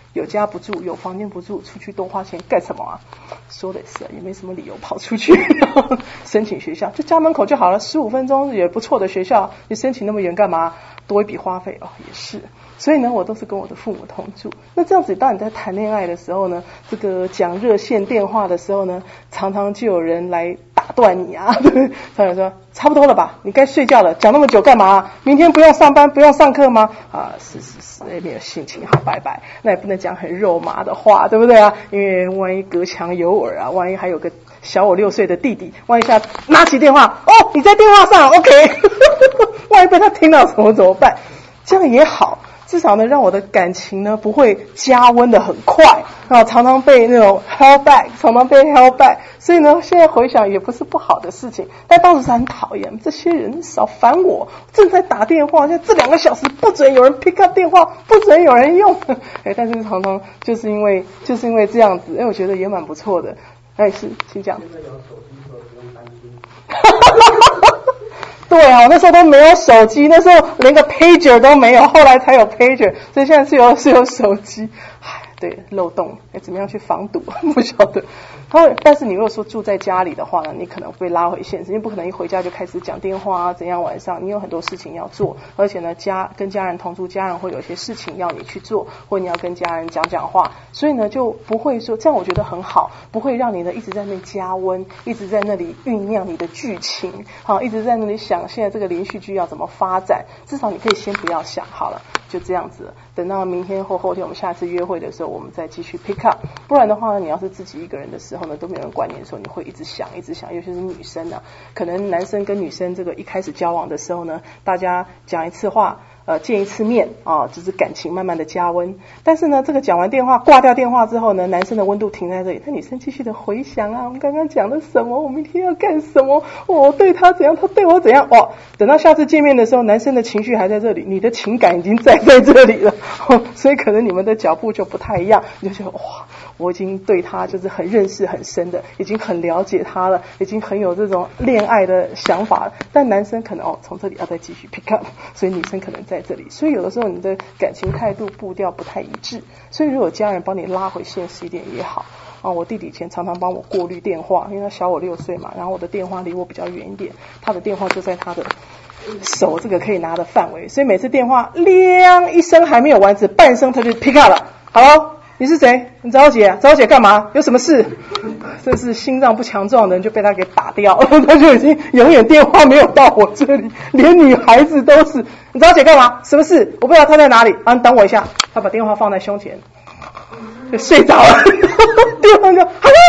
有家不住，有房间不住，出去多花钱干什么啊？说的也是，也没什么理由跑出去然后申请学校，就家门口就好了，十五分钟也不错的学校，你申请那么远干嘛？多一笔花费哦，也是。所以呢，我都是跟我的父母同住。那这样子，当你在谈恋爱的时候呢，这个讲热线电话的时候呢，常常就有人来打断你啊，对不对？常常说差不多了吧，你该睡觉了，讲那么久干嘛？明天不用上班，不用上课吗？啊，是是是，哎，没有心情，好，拜拜。那也不能讲很肉麻的话，对不对啊？因为万一隔墙有耳啊，万一还有个小我六岁的弟弟，万一下拿起电话，哦，你在电话上 ，OK， 万一被他听到什么怎么办？这样也好。至少呢，让我的感情呢不会加温的很快啊，常常被那种 held back， 常常被 held back， 所以呢，现在回想也不是不好的事情，但当时是很讨厌这些人少烦我，正在打电话，现在这两个小时不准有人 pick up 电话，不准有人用，哎，但是常常就是因为就是因为这样子，哎，我觉得也蛮不错的，哎，是，请讲。现在有手机就不用担心。对啊，那时候都没有手机，那时候连个 pager 都没有，后来才有 pager， 所以现在是有是有手机。唉，对，漏洞，哎，怎么样去防堵？不晓得。但是你如果说住在家里的话呢，你可能会被拉回现实，因为不可能一回家就开始讲电话啊，怎样晚上，你有很多事情要做，而且呢，家跟家人同住，家人会有一些事情要你去做，或你要跟家人讲讲话，所以呢，就不会说这样，我觉得很好，不会让你呢一直在那加温，一直在那里酝酿你的剧情，好，一直在那里想现在这个连续剧要怎么发展，至少你可以先不要想好了，就这样子，等到明天或后天我们下次约会的时候，我们再继续 pick up， 不然的话呢，你要是自己一个人的时候呢，都没有人管你的时候，你会一直想一直想，尤其是女生啊，可能男生跟女生这个一开始交往的时候呢，大家讲一次话呃见一次面啊，就是感情慢慢的加温，但是呢这个讲完电话挂掉电话之后呢，男生的温度停在这里，但女生继续的回想啊，我们刚刚讲了什么，我明天要干什么，我对他怎样，他对我怎样，哦，等到下次见面的时候，男生的情绪还在这里，你的情感已经在在这里了，哦，所以可能你们的脚步就不太一样，你就觉得哇，我已经对他就是很认识很深的，已经很了解他了，已经很有这种恋爱的想法了，但男生可能哦从这里要再继续 pick up， 所以女生可能在这里，所以有的时候你的感情态度步调不太一致，所以如果家人帮你拉回现实一点也好啊。我弟弟以前常常帮我过滤电话，因为他小我六岁嘛，然后我的电话离我比较远一点，他的电话就在他的手这个可以拿的范围，所以每次电话亮一声还没有完，只半声他就 pick up 了。Hello， 你是谁？你找我姐啊？找我姐干嘛？有什么事？这是心脏不强壮的人就被他给打掉了，他就已经永远电话没有到我这里，连女孩子都是。你找我姐干嘛？什么事？我不知道她在哪里啊！你等我一下，他把电话放在胸前，就睡着了。电话就 hello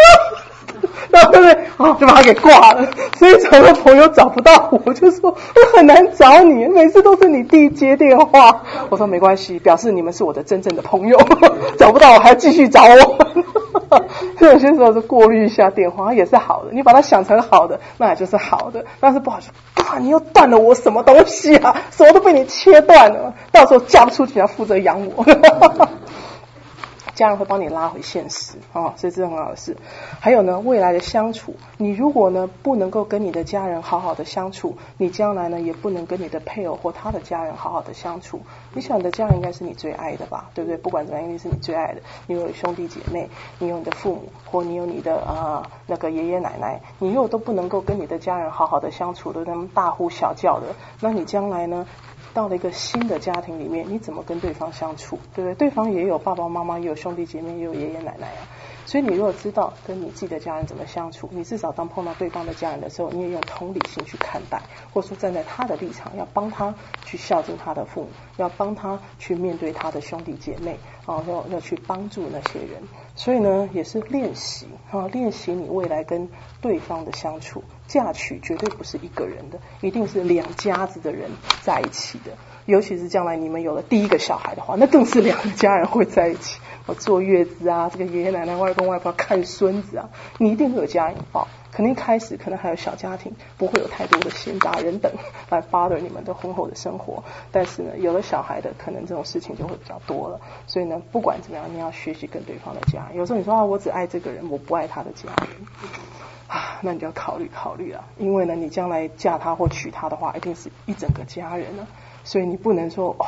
hello， 然后对不对？哦，就把他给挂了。所以很多朋友找不到我，就说我很难找你，每次都是你弟接电话。我说没关系，表示你们是我的真正的朋友。找不到我还要继续找我。所以有些时候是过滤一下电话也是好的，你把它想成好的，那也就是好的。但是不好说，啊，你又断了我什么东西啊？什么都被你切断了，到时候嫁不出去，要负责养我。家人会帮你拉回现实啊，所以这是很好的事。还有呢，未来的相处，你如果呢不能够跟你的家人好好的相处，你将来呢也不能跟你的配偶或他的家人好好的相处。你想你的家人应该是你最爱的吧，对不对？不管怎么样，一定是你最爱的。你有兄弟姐妹，你有你的父母，或你有你的啊、呃、那个爷爷奶奶，你如果都不能够跟你的家人好好的相处的，那么大呼小叫的，那你将来呢？到了一个新的家庭里面，你怎么跟对方相处，对不对？对方也有爸爸妈妈，也有兄弟姐妹，也有爷爷奶奶啊。所以你如果知道跟你自己的家人怎么相处，你至少当碰到对方的家人的时候，你也用同理心去看待，或者说站在他的立场，要帮他去孝敬他的父母，要帮他去面对他的兄弟姐妹啊，要要去帮助那些人。所以呢，也是练习啊，练习你未来跟对方的相处。嫁娶绝对不是一个人的，一定是两家子的人在一起的。尤其是将来你们有了第一个小孩的话，那更是两个家人会在一起。我坐月子啊，这个爷爷奶奶、外公外婆看孙子啊，你一定会有家人抱。可能一开始可能还有小家庭，不会有太多的闲杂人等来 bother 你们的婚后的生活。但是呢，有了小孩的，可能这种事情就会比较多了。所以呢，不管怎么样，你要学习跟对方的家人。有时候你说啊，我只爱这个人，我不爱他的家人。啊，那你就要考虑考虑了，因为呢，你将来嫁他或娶他的话，一定是一整个家人了，所以你不能说哦，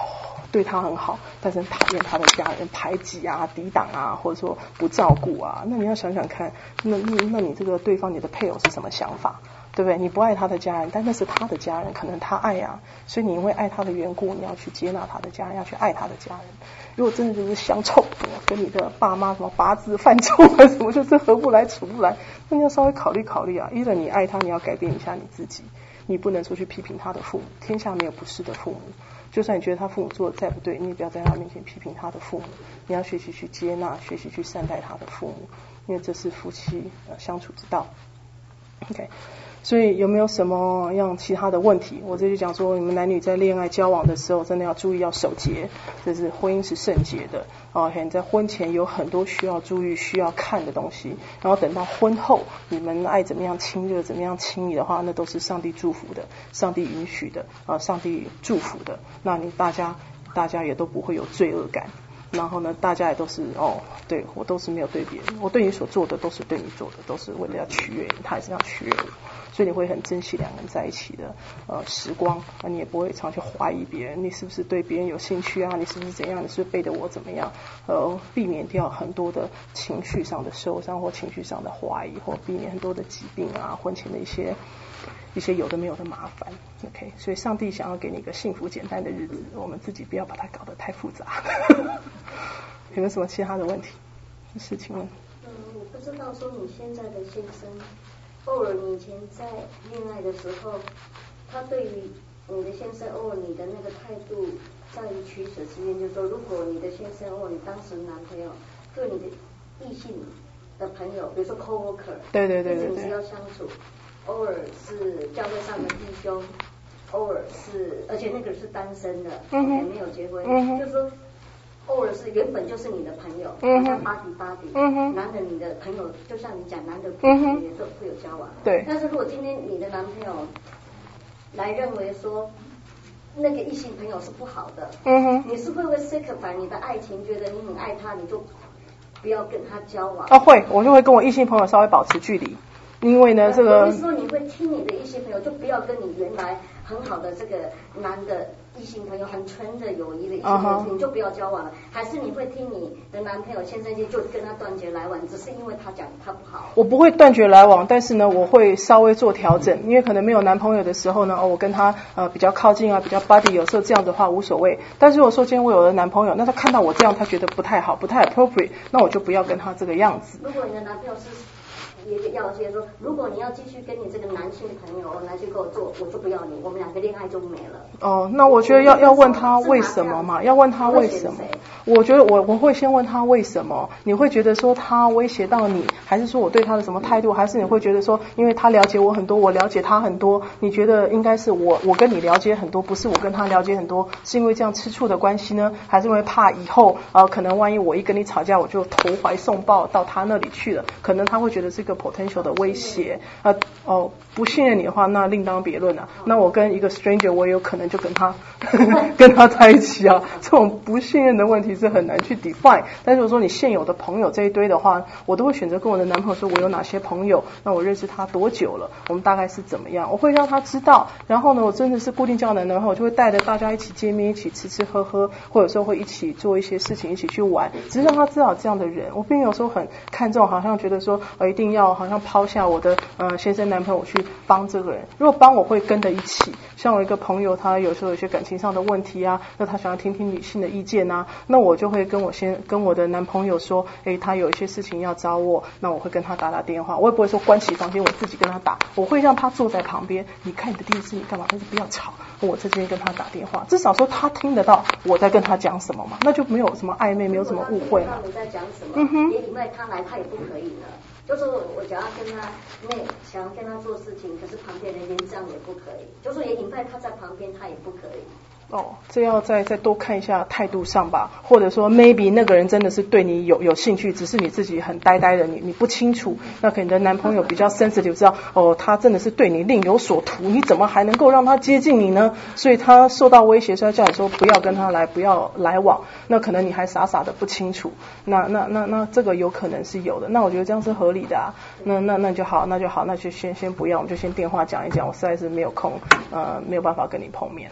对他很好，但是讨厌他的家人，排挤啊、抵挡啊，或者说不照顾啊，那你要想想看，那那那你这个对方你的配偶是什么想法？对不对？你不爱他的家人，但那是他的家人，可能他爱啊，所以你因为爱他的缘故，你要去接纳他的家人，要去爱他的家人。如果真的就是相冲，跟你的爸妈什么八字犯冲啊什么，就是合不来处不来，那你要稍微考虑考虑啊。一来你爱他，你要改变一下你自己，你不能说去批评他的父母，天下没有不是的父母。就算你觉得他父母做的再不对，你也不要在他面前批评他的父母，你要学习去接纳，学习去善待他的父母，因为这是夫妻呃相处之道。OK。所以有没有什么样其他的问题？我这就讲说，你们男女在恋爱交往的时候，真的要注意要守节，这是婚姻是圣洁的。OK， 你在婚前有很多需要注意、需要看的东西，然后等到婚后，你们爱怎么样亲热、怎么样亲密的话，那都是上帝祝福的、上帝允许的、啊、呃，上帝祝福的。那你大家大家也都不会有罪恶感。然后呢，大家也都是哦，对我都是没有对别人，我对你所做的都是对你做的，都是为了要取悦你，他也是要取悦我，所以你会很珍惜两个人在一起的呃时光，啊，你也不会常去怀疑别人，你是不是对别人有兴趣啊？你是不是怎样？你是不是背着我怎么样？呃，避免掉很多的情绪上的受伤或情绪上的怀疑，或避免很多的疾病啊，婚前的一些一些有的没有的麻烦。OK， 所以上帝想要给你一个幸福简单的日子，我们自己不要把它搞得太复杂。有没有什么其他的问题事情问？ 嗯，我不知道说你现在的先生，偶尔你以前在恋爱的时候，他对于你的先生偶尔你的那个态度，在于取舍之间，就是说，如果你的先生偶尔你当时男朋友对你的异性的朋友，比如说 coworker， 对对对对对， 你只要相处，偶尔是教会上的弟兄，偶尔是，而且那个是单身的，嗯还没有结婚，嗯就是说。偶尔是原本就是你的朋友，嗯像巴迪巴迪，嗯男的你的朋友，就像你讲，男的嗯也都会有交往， 对。 但是如果今天你的男朋友来认为说那个异性朋友是不好的，嗯哼，你是会不会 sacrifice 你的爱情，觉得你很爱他，你就不要跟他交往？ 啊，会，我就会跟我异性朋友稍微保持距离，因为呢，这个。 我是说你会听你的异性朋友，就不要跟你原来很好的这个男的。异性朋友很纯的友谊的异性朋友， uh-huh. 你就不要交往了。还是你会听你的男朋友先生就跟他断绝来往，只是因为他讲他不好？ 我不会断绝来往，但是呢，我会稍微做调整，因为可能没有男朋友的时候呢，哦，我跟他呃比较靠近啊，比较 buddy， 有时候这样的话无所谓。但是如果说今天我有了男朋友，那他看到我这样，他觉得不太好，不太 appropriate， 那我就不要跟他这个样子。 如果你的男朋友是。也要接说，如果你要继续跟你这个男性朋友来去跟我做，我就不要你，我们两个恋爱就没了。 哦，那我觉得要要问他为什么嘛？要问他为什么？我觉得我我会先问他为什么？你会觉得说他威胁到你，还是说我对他的什么态度？还是你会觉得说，因为他了解我很多，我了解他很多？你觉得应该是我我跟你了解很多，不是我跟他了解很多？是因为这样吃醋的关系呢？还是因为怕以后呃可能万一我一跟你吵架，我就投怀送抱到他那里去了？可能他会觉得是一个 potential 的威胁啊、呃、哦，不信任你的话，那另当别论啊。那我跟一个 stranger， 我也有可能就跟他跟他在一起啊。这种不信任的问题是很难去 define。但是如果说你现有的朋友这一堆的话，我都会选择跟我的男朋友说，我有哪些朋友，那我认识他多久了，我们大概是怎么样，我会让他知道。然后呢，我真的是固定交男朋友，我就会带着大家一起见面，一起吃吃喝喝，或者说会一起做一些事情，一起去玩，只是让他知道这样的人。我并没有说很看重，好像觉得说呃一定要好像抛下我的呃先生男朋友我去帮这个人。如果帮我会跟着一起，像我一个朋友，他有时候有些感情上的问题啊，那他想要听听女性的意见啊，那我就会跟我先跟我的男朋友说，诶，他有一些事情要找我，那我会跟他打打电话，我也不会说关起房间我自己跟他打，我会让他坐在旁边，你看你的电视，你干嘛？但是不要吵，我在这边跟他打电话，至少说他听得到我在跟他讲什么嘛，那就没有什么暧昧，没有什么误会嘛。 你在讲什么？嗯哼，也因为他来，他也不可以呢。就是我只要跟他那想要跟他做事情，可是旁边人连这样也不可以。就是也引发他在旁边，他也不可以。 哦，这要再再多看一下态度上吧，或者说 maybe 那个人真的是对你有有兴趣，只是你自己很呆呆的，你你不清楚。那可能你的男朋友比较 sensitive， 知道哦，他真的是对你另有所图，你怎么还能够让他接近你呢？所以他受到威胁，所以叫你说不要跟他来，不要来往。那可能你还傻傻的不清楚，那那那那这个有可能是有的。那我觉得这样是合理的啊。那那那就好，那就好，那就先先不要，我们就先电话讲一讲。我实在是没有空，呃，没有办法跟你碰面了。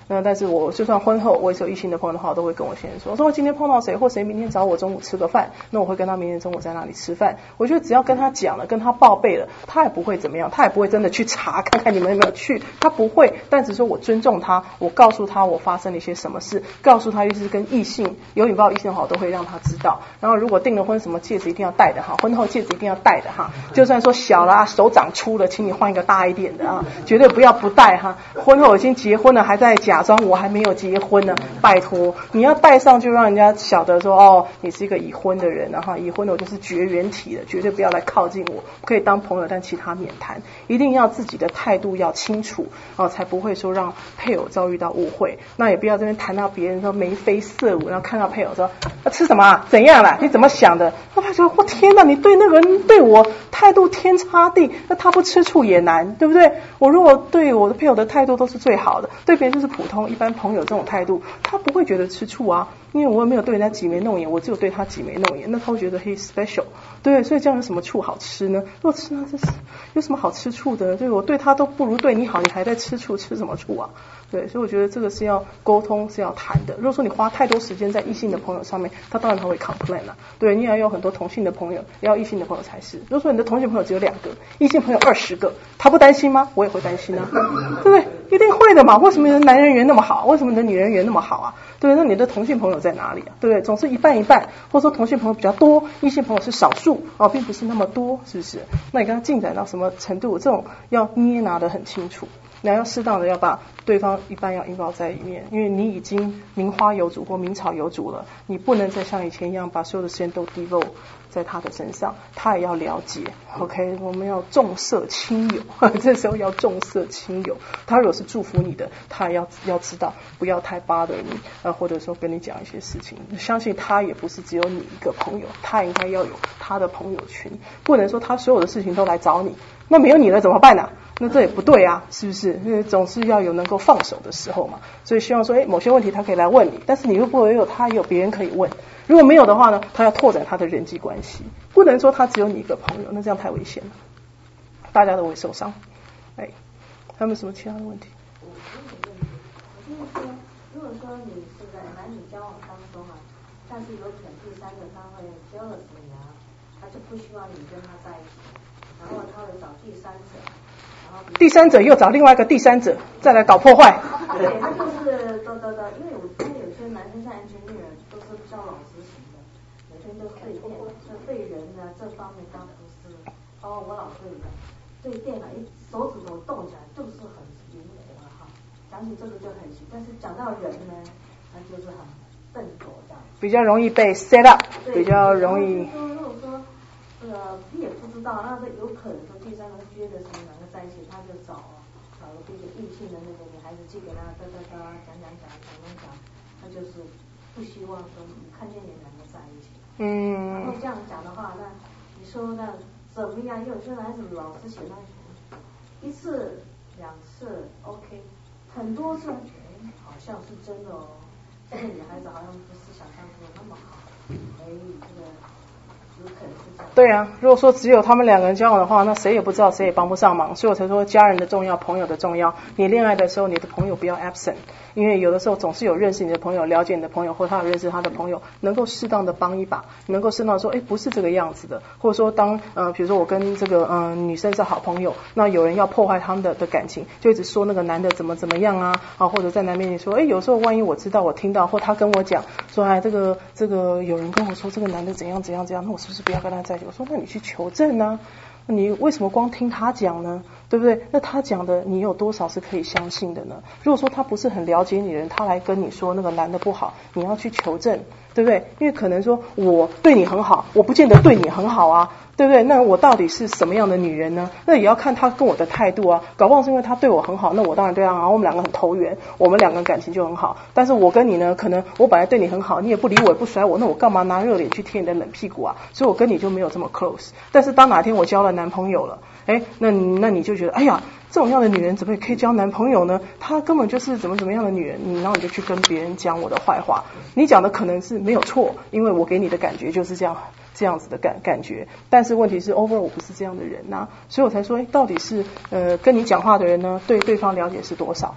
那但是我就算婚后，我也是有异性的朋友的话，我都会跟我先生说，我说我今天碰到谁或谁明天找我中午吃个饭，那我会跟他明天中午在哪里吃饭。我觉得只要跟他讲了，跟他报备了，他也不会怎么样，他也不会真的去查看看你们有没有去，他不会。但只是说我尊重他，我告诉他我发生了一些什么事，告诉他就是跟异性有引爆异性的话，我都会让他知道。然后如果订了婚，什么戒指一定要戴的哈，婚后戒指一定要戴的哈，就算说小了啊，手掌粗了，请你换一个大一点的啊，绝对不要不戴哈。婚后已经结婚了，还在假装我还没有结婚呢，拜托，你要戴上就让人家晓得说哦，你是一个已婚的人，然后已婚的我就是绝缘体了，绝对不要来靠近我，可以当朋友，但其他免谈，一定要自己的态度要清楚哦，才不会说让配偶遭遇到误会。那也不要这边谈到别人说眉飞色舞，然后看到配偶说要吃什么啊，怎样啦，你怎么想的？那他说我天哪，你对那个人对我态度天差地，那他不吃醋也难，对不对？我如果对我的配偶的态度都是最好的，对别人就是普通一般朋友这种态度，他不会觉得吃醋啊，因为我也没有对人家挤眉弄眼，我只有对他挤眉弄眼，那他会觉得 he special， 对，所以这样有什么醋好吃呢？如果吃那这是有什么好吃醋的？对，我对他都不如对你好，你还在吃醋，吃什么醋啊？对，所以我觉得这个是要沟通，是要谈的。如果说你花太多时间在异性的朋友上面，他当然他会 complain 了。对，你也要有很多同性的朋友，也要异性的朋友才是。如果说你的同性朋友只有两个，异性朋友二十个，他不担心吗？我也会担心啊，对不对？一定会的嘛。为什么你的男人缘那么好？为什么你的女人缘那么好啊？对，那你的同性朋友在哪里啊？对不对？总是一半一半，或者说同性朋友比较多，异性朋友是少数哦，并不是那么多，是不是？那你刚刚进展到什么程度？这种要捏拿得很清楚。那要适当的要把对方一半要引爆在里面，因为你已经名花有主或名草有主了，你不能再像以前一样把所有的时间都 devote 在他的身上，他也要了解 OK， 我们要重色轻友，这时候要重色轻友，他如果是祝福你的，他也要要知道不要太 bother 你，呃，或者说跟你讲一些事情，相信他也不是只有你一个朋友，他应该要有他的朋友群，不能说他所有的事情都来找你，那没有你了怎么办呢、啊？那这也不对啊，是不是？因为总是要有能够放手的时候嘛。所以希望说，哎，某些问题他可以来问你，但是你如果也有他，也有别人可以问。如果没有的话呢，他要拓展他的人际关系，不能说他只有你一个朋友，那这样太危险了，大家都会受伤。哎，还有没有什么其他的问题？ 我就是说，如果说你是在男女交往当中啊，但是有可能第三个他会 jealous 你啊，他就不希望你跟他在一起，然后他会找第三者。 第三者又找另外一个第三者再来搞破坏。 对，他就是都都都，因为我看有些男生像安全女人都是比较老实型的，每天都对电，就对人啊这方面当不是，包括我老对人，对电脑一手指头动起来就是很灵活哈，讲起这个就很行，但是讲到人呢，那就是很笨拙这样。比较容易被 set up， 比较容易。如果说这个你也不知道，那这有可能说第三个约的时候两个在一起，他就找找了这个异性的那个女孩子寄给他，哒哒哒讲讲讲讲讲讲，他就是不希望说你看见你们两个在一起。嗯。然后这样讲的话，那你说那怎么样？有些男孩子老是喜欢一次两次 OK， 很多次哎好像是真的哦，这个女孩子好像不是想象中的那么好，哎这个。对啊，如果说只有他们两个人交往的话，那谁也不知道，谁也帮不上忙，所以我才说家人的重要，朋友的重要。你恋爱的时候，你的朋友不要 absent， 因为有的时候总是有认识你的朋友，了解你的朋友，或他有认识他的朋友，能够适当的帮一把，能够适当的说，哎，不是这个样子的，或者说当呃，比如说我跟这个嗯、呃、女生是好朋友，那有人要破坏他们的的感情，就一直说那个男的怎么怎么样啊，啊或者在男面前说，哎，有时候万一我知道，我听到，或他跟我讲说，哎，这个这个有人跟我说这个男的怎样怎样怎样，那我是不是不要跟他在一起？我说那你去求证啊，你为什么光听他讲呢？对不对？那他讲的你有多少是可以相信的呢？如果说他不是很了解你的人，他来跟你说那个男的不好，你要去求证，对不对？因为可能说我对你很好，我不见得对你很好啊，对不对？那我到底是什么样的女人呢？那也要看他跟我的态度啊，搞不好是因为他对我很好，那我当然对他好，我们两个很投缘，我们两个感情就很好。但是我跟你呢，可能我本来对你很好，你也不理我，也不甩我，那我干嘛拿热脸去贴你的冷屁股啊？所以我跟你就没有这么 close。但是当哪天我交了男朋友了，哎，那那你就觉得，哎呀，这种样的女人怎么可以交男朋友呢？她根本就是怎么怎么样的女人，你然后你就去跟别人讲我的坏话，你讲的可能是没有错，因为我给你的感觉就是这样这样子的感感觉，但是问题是 over 我不是这样的人呐、啊，所以我才说，哎，到底是呃跟你讲话的人呢，对对方了解是多少？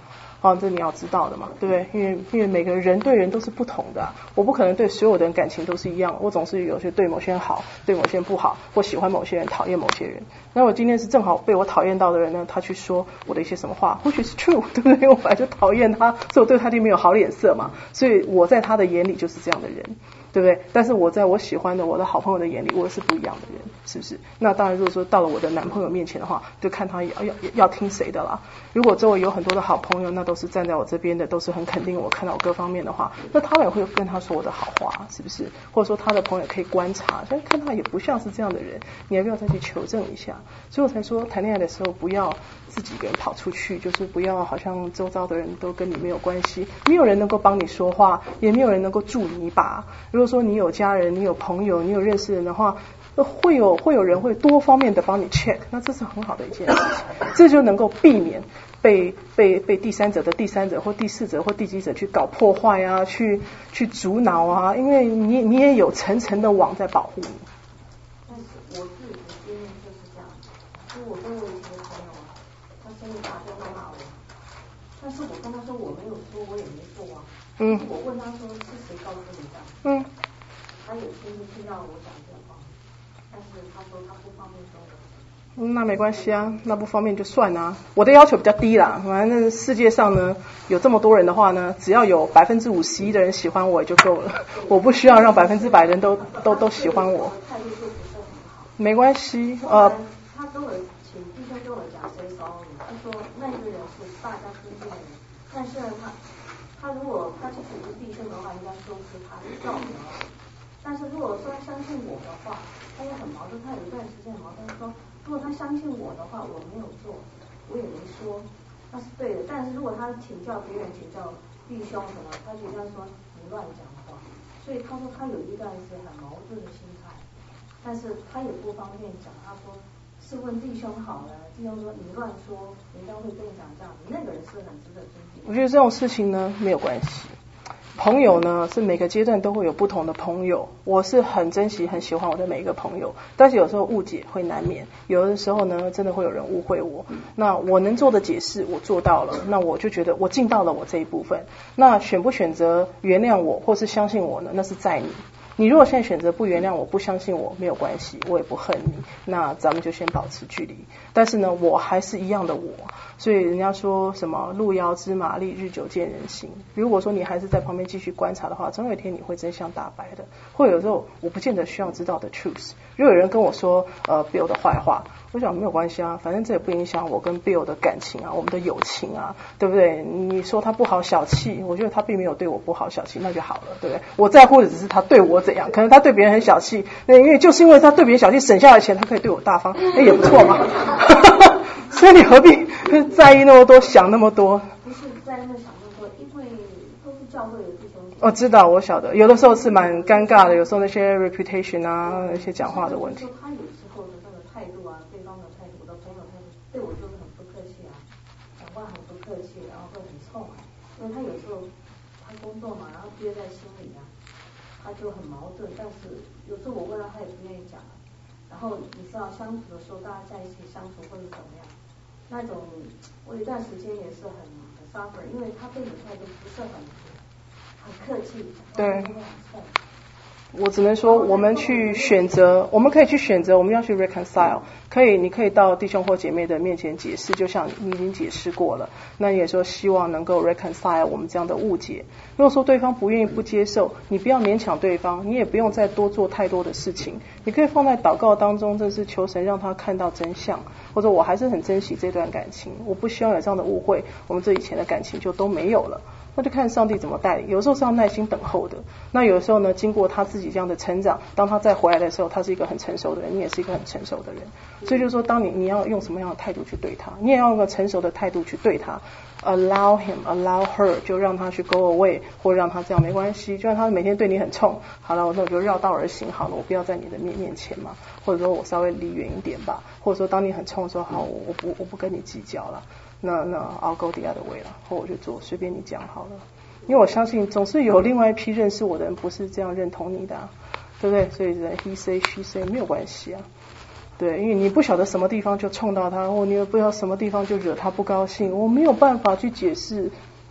哦，这你要知道的嘛，对不对？因为因为每个人对人都是不同的、啊，我不可能对所有的人感情都是一样，我总是有些对某些人好，对某些人不好，或喜欢某些人，讨厌某些人。那我今天是正好被我讨厌到的人呢，他去说我的一些什么话，或许是 true， 对不对？因为我本来就讨厌他，所以我对他就没有好脸色嘛，所以我在他的眼里就是这样的人。对不对？但是我在我喜欢的我的好朋友的眼里，我是不一样的人，是不是？那当然，如果说到了我的男朋友面前的话，就看他要要要听谁的啦。如果周围有很多的好朋友，那都是站在我这边的，都是很肯定我看到我各方面的话，那他们也会跟他说我的好话，是不是？或者说他的朋友可以观察，但看他也不像是这样的人，你要不要再去求证一下？所以我才说，谈恋爱的时候不要自己一个人跑出去，就是不要好像周遭的人都跟你没有关系，没有人能够帮你说话，也没有人能够助你一把。如果说你有家人，你有朋友，你有认识人的话，会有会有人会多方面的帮你 check， 那这是很好的一件事情，这就能够避免被被被第三者的第三者或第四者或第几者去搞破坏啊，去去阻挠啊，因为你你也有层层的网在保护你。 但是我自己的经验就是这样，因为我跟我以前的朋友啊，他生日打电话骂我，但是我跟他说我没有说，我也没做啊。嗯。我问他说是谁告诉你的？嗯。他有听听到我讲这话，但是他说他不方便说我。 嗯，那没关系啊，那不方便就算啊。我的要求比较低啦，反正世界上呢有这么多人的话呢，只要有百分之五十一的人喜欢我也就够了，我不需要让百分之百的人都都都喜欢我。 态度就不是很好。 没关系，呃。 他跟我请弟兄跟我讲谁烧你，他说那个人是大家尊敬的人，但是他他如果他去组织弟兄的话，应该说是他造谣。但是如果说他相信我的话，他也很矛盾。他有一段时间很矛盾，说如果他相信我的话，我没有做，我也没说，那是对的。但是如果他请教别人，请教弟兄什么，他就这样说你乱讲话。所以他说他有一段是很矛盾的心态，但是他也不方便讲。他说是问弟兄好了，弟兄说你乱说，人家会跟你讲这样，那个人是很值得尊敬。 我觉得这种事情呢没有关系。朋友呢是每个阶段都会有不同的朋友，我是很珍惜很喜欢我的每一个朋友，但是有时候误解会难免，有的时候呢真的会有人误会我，那我能做的解释我做到了，那我就觉得我尽到了我这一部分，那选不选择原谅我或是相信我呢，那是在你。你如果现在选择不原谅我，不相信我，没有关系，我也不恨你，那咱们就先保持距离。但是呢，我还是一样的我，所以人家说什么路遥知马力，日久见人心。如果说你还是在旁边继续观察的话，总有一天你会真相大白的。或者有时候我不见得需要知道的 truth。如果有人跟我说呃 Bill 的坏话，我想没有关系啊，反正这也不影响我跟 Bill 的感情啊，我们的友情啊，对不对？你说他不好小气，我觉得他并没有对我不好小气，那就好了，对不对？我在乎的只是他对我怎样，可能他对别人很小气，那因为就是因为他对别人小气，省下的钱他可以对我大方，那也不错嘛。所以你何必在意那么多，想那么多？ 不是在那想那么多，因为都是教会的弟兄。 我知道，我晓得，有的时候是蛮尴尬的，有时候那些 reputation 啊，那些讲话的问题。 他有时候的那个态度啊，对方的态度，我的朋友态度，对我就是很不客气啊，讲话很不客气，然后会很冲啊，因为他有时候他工作嘛，然后憋在心里啊，他就很矛盾，但是有时候我问他，他也不愿意讲。然后你知道相处的时候，大家在一起相处会是怎么样？那种我有一段时间也是很很 suffer， 因为他对你态度不是很很客气， 对。我只能说，我们去选择，我们可以去选择，我们要去 reconcile， 可以，你可以到弟兄或姐妹的面前解释，就像你已经解释过了。那你也说希望能够 reconcile 我们这样的误解。如果说对方不愿意不接受，你不要勉强对方，你也不用再多做太多的事情，你可以放在祷告当中，这是求神让他看到真相，或者我还是很珍惜这段感情，我不希望有这样的误会，我们这以前的感情就都没有了。那就看上帝怎么带领，有时候是要耐心等候的。那有时候呢，经过他自己这样的成长，当他再回来的时候，他是一个很成熟的人，你也是一个很成熟的人。所以就是说，当你你要用什么样的态度去对他，你也要用个成熟的态度去对他。Allow him, allow her， 就让他去 go away， 或让他这样没关系。就算他每天对你很冲，好了，那我就绕道而行好了，我不要在你的面面前嘛，或者说我稍微离远一点吧，或者说当你很冲的时候，好，我不我不跟你计较了。那那 I'll go the other way 了，或我就做随便你讲好了，因为我相信总是有另外一批认识我的人不是这样认同你的、啊，对不对？所以 he say she say 没有关系啊，对，因为你不晓得什么地方就冲到他，或你也不知道什么地方就惹他不高兴，我没有办法去解释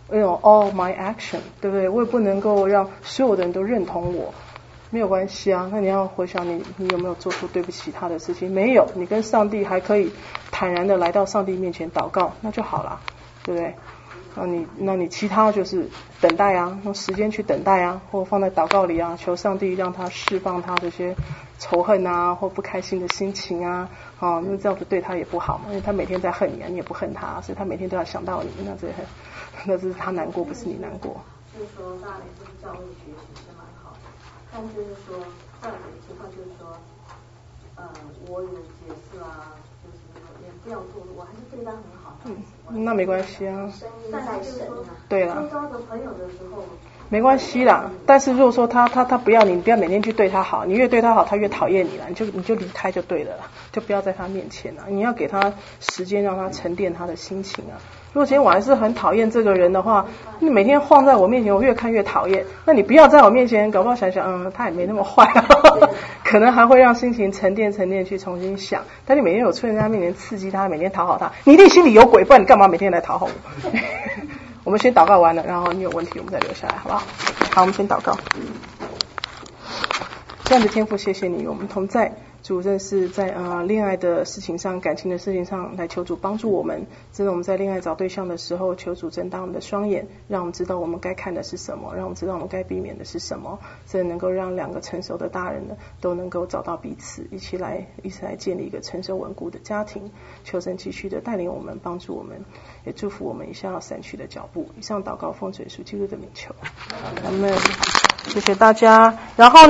you know, all my action， 对不对？我也不能够让所有的人都认同我，没有关系啊。那你要回想你你有没有做出对不起他的事情？没有，你跟上帝还可以坦然的来到上帝面前祷告，那就好了，对不对？那你那你其他就是等待啊，用时间去等待啊，或放在祷告里啊，求上帝让他释放他这些仇恨啊或不开心的心情啊，哦，那这样子对他也不好嘛，因为他每天在恨你啊，你也不恨他，所以他每天都要想到你，那这那这是他难过，不是你难过。 就是说，大雷就是教育学习是蛮好的，但就是说，这样的情况就是说，呃，我有解释啊，就是也不要做，我还是对他很好。 嗯，那没关系啊。 但是就是说， 对了， 周遭的朋友的时候， 没关系啦。但是如果说他他他不要你，你不要每天去对他好，你越对他好，他越讨厌你了，你就你就离开就对了啦，就不要在他面前了。你要给他时间，让他沉淀他的心情啊。如果今天我还是很讨厌这个人的话，你每天晃在我面前，我越看越讨厌。那你不要在我面前，搞不好想想，嗯，他也没那么坏，可能还会让心情沉淀沉淀去重新想。但你每天有出现在他面前刺激他，每天讨好他，你一定心里有鬼，不然你干嘛每天来讨好我？我们先祷告完了，然后你有问题我们再留下来，好不好？好，我们先祷告。这样的天父，谢谢你，我们同在。主真是在呃恋爱的事情上、感情的事情上来求主帮助我们。真的，我们在恋爱找对象的时候，求主睁大我们的双眼，让我们知道我们该看的是什么，让我们知道我们该避免的是什么。这能够让两个成熟的大人呢，都能够找到彼此，一起来一起来建立一个成熟稳固的家庭。求神继续的带领我们，帮助我们，也祝福我们一下要闪去的脚步。以上祷告奉主耶稣基督的名求，阿们。谢谢大家。然后